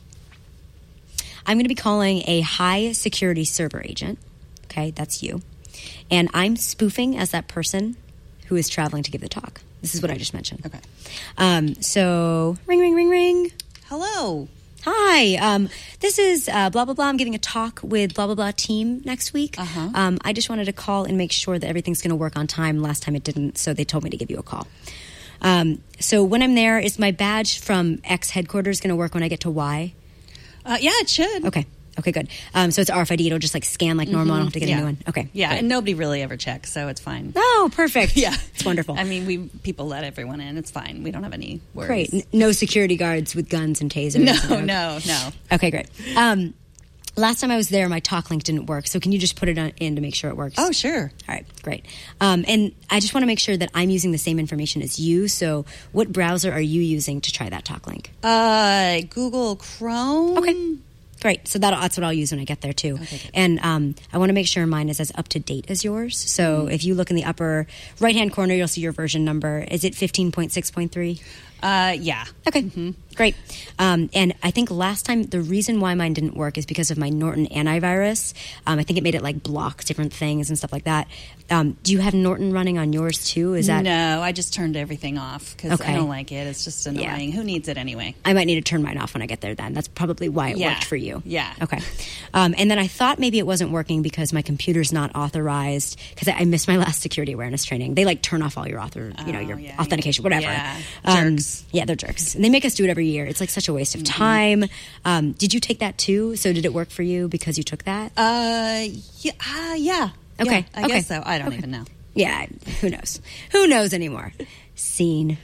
I'm going to be calling a high security server agent. Okay, that's you. And I'm spoofing as that person who is traveling to give the talk. This is what I just mentioned. Okay. Um, so ring, ring, ring, ring. Hello. Hi, um, this is uh, blah, blah, blah. I'm giving a talk with blah, blah, blah team next week. Uh-huh. Um, I just wanted to call and make sure that everything's going to work on time. Last time it didn't, so they told me to give you a call. Um, so when I'm there, is my badge from X headquarters going to work when I get to Y? Uh, yeah, it should. Okay. Okay, good. Um, so it's R F I D. It'll just like scan like normal. I don't have to get yeah. a new one. Okay. Yeah, great. and nobody really ever checks, so it's fine. Oh, perfect. Yeah. It's wonderful. I mean, we people let everyone in. It's fine. We don't have any worries. Great. N- No security guards with guns and tasers. No, Okay. no, no. Okay, great. Um, last time I was there, my talk link didn't work. So can you just put it on, in to make sure it works? Oh, sure. All right, great. Um, and I just want to make sure that I'm using the same information as you. So what browser are you using to try that talk link? Uh, Google Chrome. Okay. Great. So that, that's what I'll use when I get there, too. Okay, good. And um, I want to make sure mine is as up to date as yours. So Mm-hmm. if you look in the upper right-hand corner, you'll see your version number. Is it fifteen point six point three? Uh, yeah. Okay, great. Um, and I think last time, the reason why mine didn't work is because of my Norton antivirus. Um, I think it made it like block different things and stuff like that. Um, do you have Norton running on yours too? Is that No, I just turned everything off because Okay. I don't like it. It's just annoying. Yeah. Who needs it anyway? I might need to turn mine off when I get there then. That's probably why it Yeah. worked for you. Yeah. Okay. Um, and then I thought maybe it wasn't working because my computer's not authorized because I, I missed my last security awareness training. They like turn off all your author, you know, Oh, your yeah, authentication, yeah. whatever. Yeah. Um, Jerks. yeah, they're jerks. And they make us do it every year. It's like such a waste of time. Um, did you take that too? So did it work for you because you took that? Uh, yeah. Uh, yeah. Okay, Yeah, I okay. guess so. I don't Okay. even know. Yeah, who knows? Who knows anymore? Scene.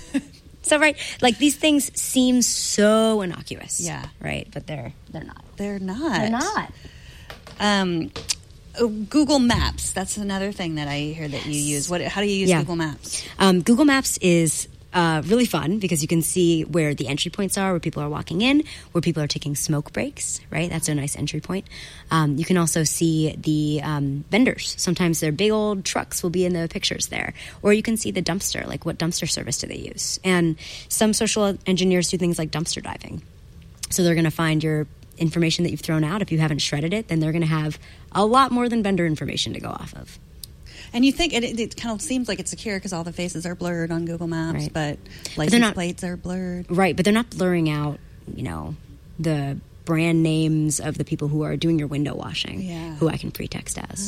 So right, like these things seem so innocuous. Yeah. Right, but they're they're not. They're not. They're not. Um, oh, Google Maps. That's another thing that I hear that you use. What? How do you use Yeah. Google Maps? Um, Google Maps is uh, really fun because you can see where the entry points are, where people are walking in, where people are taking smoke breaks, right? That's a nice entry point. Um, you can also see the um, vendors. Sometimes their big old trucks will be in the pictures there. Or you can see the dumpster, like what dumpster service do they use? And some social engineers do things like dumpster diving. So they're going to find your information that you've thrown out. If you haven't shredded it, then they're going to have a lot more than vendor information to go off of. And you think, it, it kind of seems like it's secure because all the faces are blurred on Google Maps, Right. but they're license not- plates are blurred. Right, but they're not blurring out, you know, the brand names of the people who are doing your window washing, Yeah. who I can pretext as.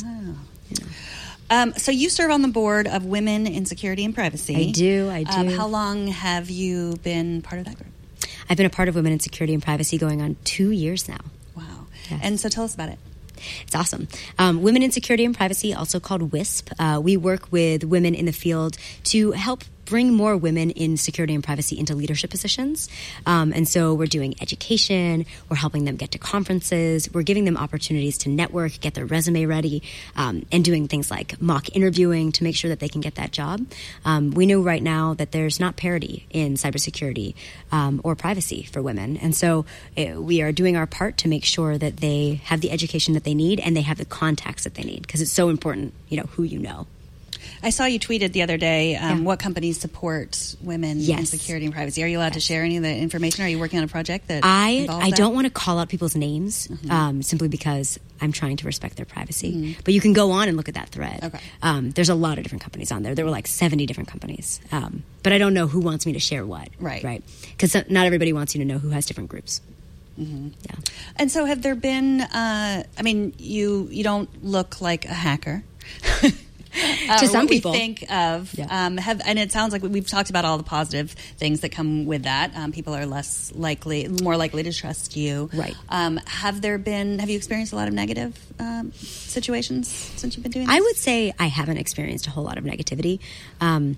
Um, so you serve on the board of Women in Security and Privacy. I do, I Um, do. how long have you been part of that group? I've been a part of Women in Security and Privacy going on two years now. Wow. Yes. And so tell us about it. It's awesome. Um, Women in Security and Privacy, also called WISP. Uh, we work with women in the field to help bring more women in security and privacy into leadership positions. Um, and so we're doing education, we're helping them get to conferences, we're giving them opportunities to network, get their resume ready, um, and doing things like mock interviewing to make sure that they can get that job. Um, we know right now that there's not parity in cybersecurity um, or privacy for women. And so uh, we are doing our part to make sure that they have the education that they need and they have the contacts that they need, because it's so important, you know, who you know. I saw you tweeted the other day um, Yeah. what companies support women in Yes. security and privacy. Are you allowed to share any of the information? Are you working on a project that I involves I that? don't want to call out people's names um, simply because I'm trying to respect their privacy. Mm-hmm. But you can go on and look at that thread. Okay. Um, there's a lot of different companies on there. There were like seventy different companies. Um, but I don't know who wants me to share what. Right. Right. Because not everybody wants you to know who has different groups. Mm-hmm. Yeah. And so have there been, uh, I mean, you, you don't look like a hacker. Uh, To or some what people. we think of, Yeah. um, have, and it sounds like we've talked about all the positive things that come with that. Um, people are less likely, more likely to trust you. Right. Um, have there been? Have you experienced a lot of negative um, situations since you've been doing this? I would say I haven't experienced a whole lot of negativity. Um,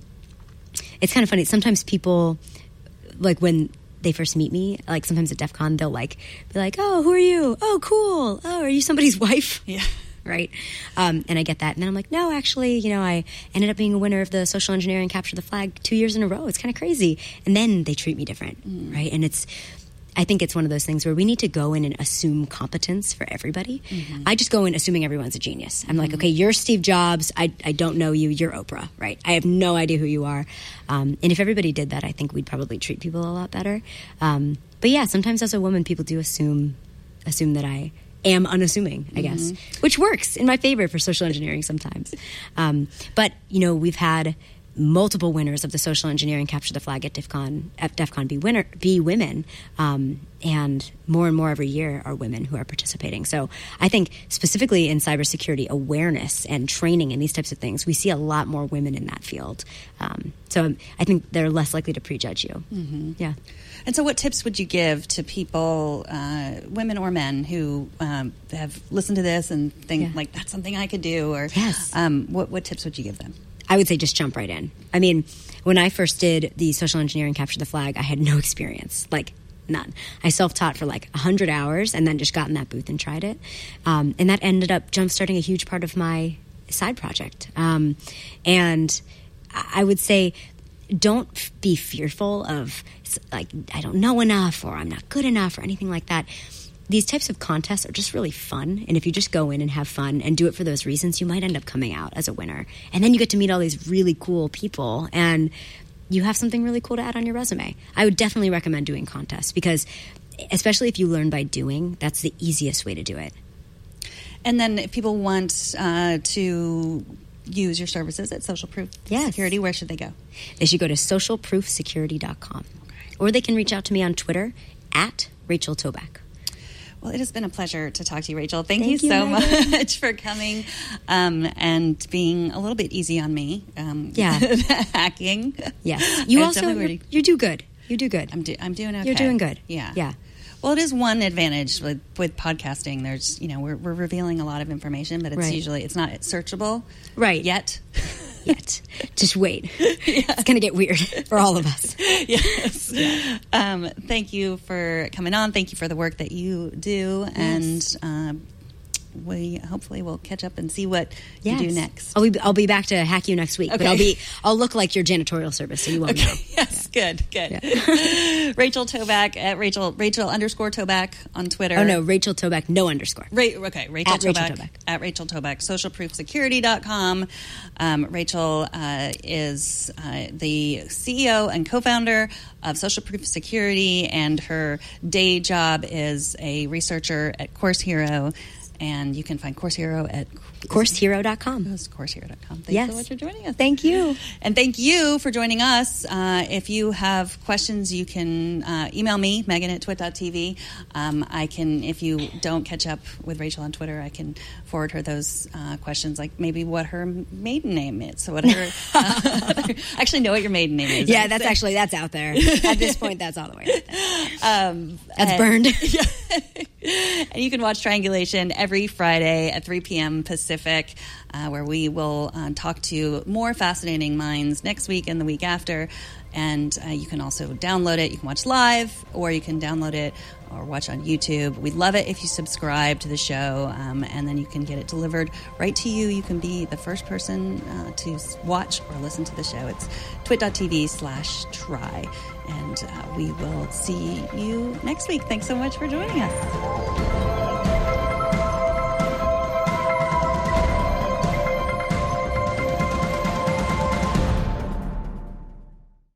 it's kind of funny. Sometimes people, like when they first meet me, like sometimes at DEF CON, they'll like be like, "Oh, who are you? Oh, cool. Oh, are you somebody's wife?" Yeah. Right. Um, and I get that. And then I'm like, no, actually, you know, I ended up being a winner of the social engineering Capture the Flag two years in a row. It's kind of crazy. And then they treat me different. Mm. Right. And it's, I think it's one of those things where we need to go in and assume competence for everybody. Mm-hmm. I just go in assuming everyone's a genius. I'm like, okay, you're Steve Jobs. I, I don't know you. You're Oprah. Right. I have no idea who you are. Um, and if everybody did that, I think we'd probably treat people a lot better. Um, but yeah, sometimes as a woman, people do assume, assume that I am unassuming, I guess, mm-hmm. which works in my favor for social engineering sometimes. Um, but, you know, we've had multiple winners of the social engineering Capture the Flag at DEF CON, at DEF CON be, winner, be women, um, and more and more every year are women who are participating. So I think specifically in cybersecurity awareness and training and these types of things, we see a lot more women in that field. Um, so I think they're less likely to prejudge you. Mm-hmm. Yeah. And so what tips would you give to people, uh, women or men, who um, have listened to this and think, Yeah. like, that's something I could do? Or Yes. um, what, what tips would you give them? I would say just jump right in. I mean, when I first did the social engineering Capture the Flag, I had no experience, like none. I self-taught for like one hundred hours and then just got in that booth and tried it. Um, and that ended up jump-starting a huge part of my side project. Um, and I would say don't f- be fearful of, like, I don't know enough or I'm not good enough or anything like that. These types of contests are just really fun. And if you just go in and have fun and do it for those reasons, you might end up coming out as a winner. And then you get to meet all these really cool people and you have something really cool to add on your resume. I would definitely recommend doing contests because, especially if you learn by doing, that's the easiest way to do it. And then if people want uh, to use your services at Social Proof Yes. Security, where should they go? They should go to social proof security dot com. Or they can reach out to me on Twitter at Rachel Toback. Well, it has been a pleasure to talk to you, Rachel. Thank, Thank you, you, so Megan. much for coming um, and being a little bit easy on me. Um, Yeah. hacking. Yes. You It's also, definitely you really- you do good. You do good. I'm, do, I'm doing okay. You're doing good. Yeah. Yeah. Well, it is one advantage with, with podcasting. There's, you know, we're, we're revealing a lot of information, but it's Right. usually, it's not searchable. Right. Yet. Yet. Just wait. It's going to get weird for all of us. Yes. Um, thank you for coming on. Thank you for the work that you do. Yes. And um, we hopefully will catch up and see what Yes. you do next. I'll be, I'll be back to hack you next week, but Okay. I'll be I'll look like your janitorial service, so you won't know. Yes, good, good. Rachel Toback at Rachel Rachel underscore Toback on Twitter. Oh no, Rachel Toback, no underscore. Ra- okay, Rachel At Rachel Toback, Toback. at Rachel Toback, social proof security dot com. Um, Rachel uh, is uh, the C E O and co-founder of Social Proof Security, and her day job is a researcher at Course Hero. And you can find Course Hero at course hero dot com. It's course hero dot com. Thanks Yes. so much for joining us. Thank you. And thank you for joining us. Uh, if you have questions, you can uh, email me, Megan at twit dot t v. Um, I can, if you don't catch up with Rachel on Twitter, I can forward her those uh, questions, like maybe what her maiden name is. So what her, uh, actually know what your maiden name is. Yeah, that's actually, that's out there. At this point, that's all the way out there. Um, That's and- burned. And you can watch Triangulation every Friday at three p.m. Pacific, uh, where we will uh, talk to more fascinating minds next week and the week after. And uh, you can also download it. You can watch live, or you can download it or watch on YouTube. We'd love it if you subscribe to the show, um, and then you can get it delivered right to you. You can be the first person uh, to s- watch or listen to the show. It's twit dot t v slash try. And uh, we will see you next week. Thanks so much for joining us.